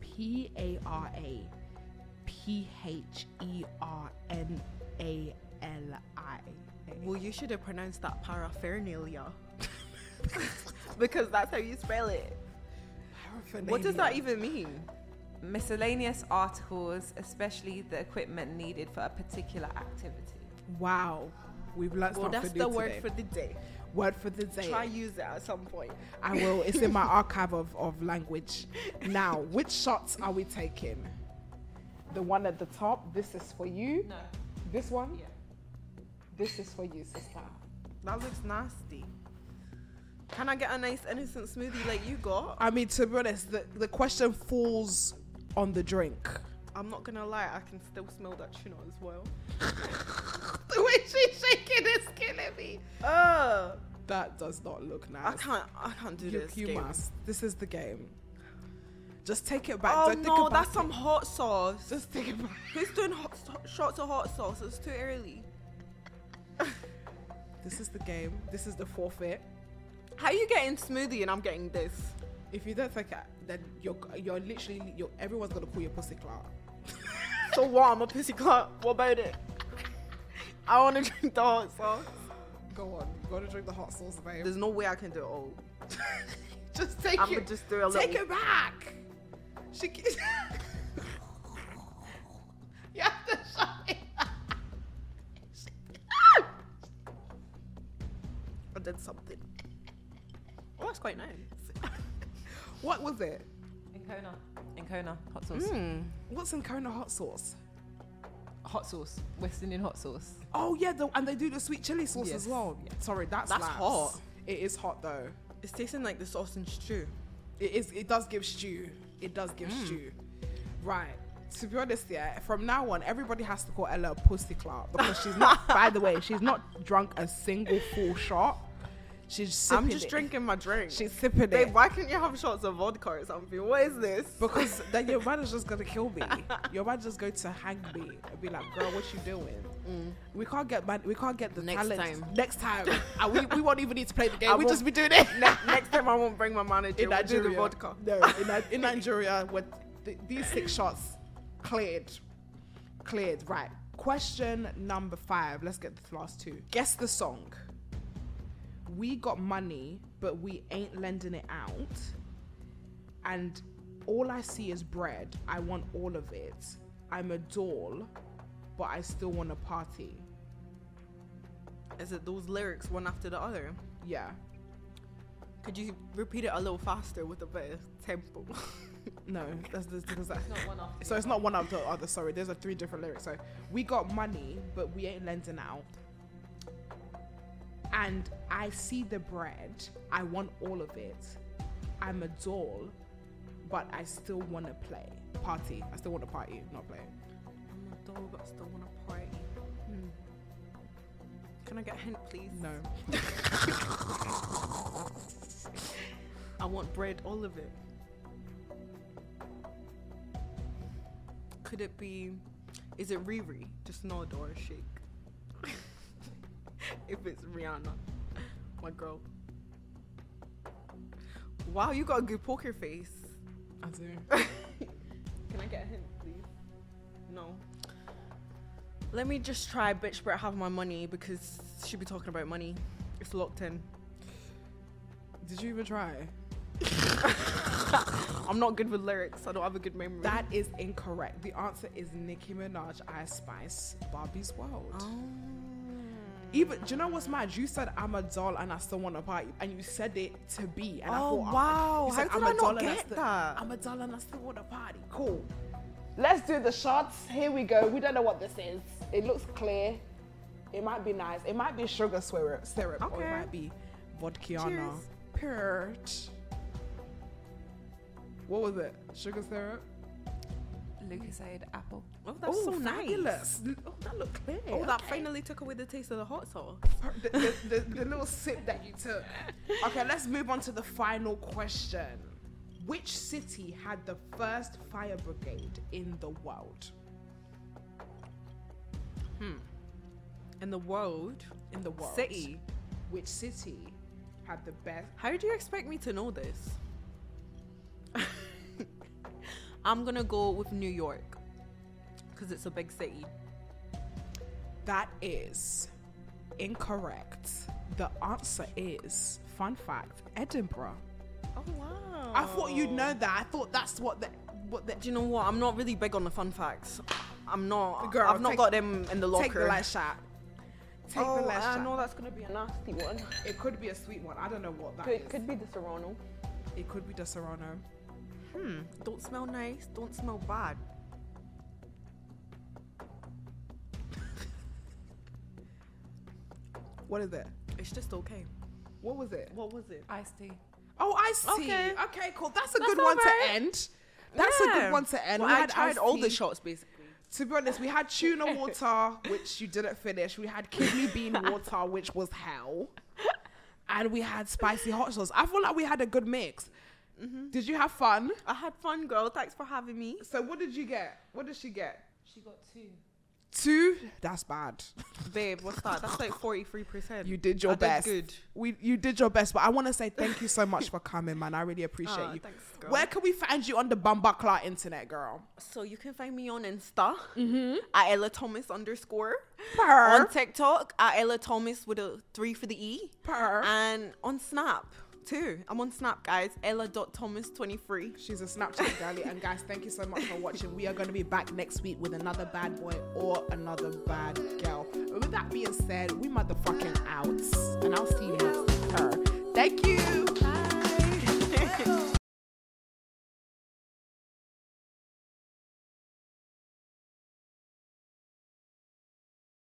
P-A-R-A-P-H-E-R-N-A-L-I. Well, you should have pronounced that paraphernalia. Because that's how you spell it. Paraphernalia. What does that even mean? Miscellaneous articles, especially the equipment needed for a particular activity. Wow. We've learned Well, something that's new the word today. for the day. Word for the day. Try use it at some point. I will. It's in my archive of language. Now, which shots are we taking? The one at the top. This is for you. No. This one. Yeah. This is for you, sister. That looks nasty. Can I get a nice innocent smoothie like you got? I mean, to be honest, the question falls on the drink. I'm not gonna lie, I can still smell that tuna as well. The way she's shaking is killing me. That does not look nice. I can't do this. You game. must. This is the game. Just take it back. Oh Don't think no, about that's it. some hot sauce. Just take it back. Who's doing shots of hot sauce? It's too early. This is the game. This is the forfeit. How you getting smoothie and I'm getting this? If you don't take it, then you're literally everyone's gonna call you a pussy clout. So what? I'm a pussy clut. What about it? I want to drink the hot sauce. Go on, you gotta drink the hot sauce, babe. There's no way I can do it all. Just take I'm it. gonna just do a little. Take it back. She. You have to shut it. I did something. Oh, that's quite nice. What was it? In Kona, hot sauce. What's in Kona hot sauce? Hot sauce. West Indian hot sauce. Oh yeah, and they do the sweet chili sauce Yes. as well. Yeah. Sorry, that's That's hot. It is hot though. It's tasting like the sauce and stew. It is. It does give stew. It does give stew. Right. To be honest, yeah. From now on, everybody has to call Ella a pussy clout because she's not. By the way, she's not drunk a single full shot. She's sipping I'm just it. drinking my drink. She's sipping Babe, it why can't you have shots of vodka or something? What is this? because then your man is just gonna kill me. Your man just going to hang me and be like, "Girl, what you doing?" We can't get the Next talent time. Next time, and we won't even need to play the game. I We won't- just be doing it. Next time I won't bring my manager. In We'll do the Nigeria, vodka. no, in Nigeria, with these 6 shots cleared. Right. Question number 5. Let's get the last 2. Guess the song. We got money, but we ain't lending it out. And all I see is bread. I want all of it. I'm a doll, but I still want to party. Is it those lyrics one after the other? Yeah. Could you repeat it a little faster with a bit of tempo? No, that's because that. It's not one after So it's not one after the other. Sorry, there's 3 different lyrics. So we got money, but we ain't lending out. And I see the bread. I want all of it. I'm a doll, but I still want to play. Party. I still want to party, not play. I'm a doll, but I still want to party. Can I get a hint, please? No. I want bread, all of it. Could it be? Is it Riri? Just nod or shake. If it's Rihanna, my girl. Wow, you got a good poker face. I do. Can I get a hint, please? No. Let me just try Bitch Better Have My Money because she be talking about money. It's locked in. Did you even try? I'm not good with lyrics. I don't have a good memory. That is incorrect. The answer is Nicki Minaj, Ice Spice, Barbie's World. Oh. Even, do you know what's mad? You said I'm a doll and I still want to party, and you said it to be. And I Oh, thought, wow. You said, How did I'm I a doll not and get still, that? I'm a doll and I still want to party. Cool. Let's do the shots. Here we go. We don't know what this is. It looks clear. It might be nice. It might be sugar syrup, or it Okay. might be vodkiana. Cheers. Pert. What was it? Sugar syrup? Lucasade apple. Oh, that's so nice. fabulous. Oh, that looked clear. Oh, that Okay. finally took away the taste of the hot sauce. the little sip that you took. Okay, let's move on to the final question. Which city had the first fire brigade in the world? In the world, In the world. city. Which city had the best? How do you expect me to know this? I'm gonna go with New York because it's a big city. That is incorrect. The answer is, fun fact, Edinburgh. Oh wow! I thought you'd know that. I thought that's what the. Do you know what? I'm not really big on the fun facts. I'm not. Girl, I've not got them in the locker. Take the last shot. Take the less I shot. know that's gonna be a nasty one. It could be a sweet one. I don't know what that is. Could be the Serrano. It could be the Serrano. Don't smell nice. Don't smell bad. What is it? It's just okay. What was it? What was it? Iced tea. Oh, iced tea. Okay. Okay, cool. That's a That's good one to alright. end. That's a good one to end. Well, We I had tried iced all tea. the shots basically. To be honest, we had tuna water, which you didn't finish. We had kidney bean water, which was hell. And we had spicy hot sauce. I feel like we had a good mix. Did you have fun? I had fun, girl. Thanks for having me. So what did you get? What did she get? She got 2. 2? That's bad. Babe, what's that? That's like 43%. You did your I did best. good. You did your best, but I want to say thank you so much for coming, man. I really appreciate you. Thanks, girl. Where can we find you on the Bumbaclaw internet, girl? So you can find me on Insta at Ella Thomas _. Purr. On TikTok at Ella Thomas with a 3 for the E. Purr. And on Snap too. I'm on Snap, guys. Ella.thomas23. She's a Snapchat girlie. And guys, thank you so much for watching. We are going to be back next week with another bad boy or another bad girl. But with that being said, we motherfucking out. And I'll see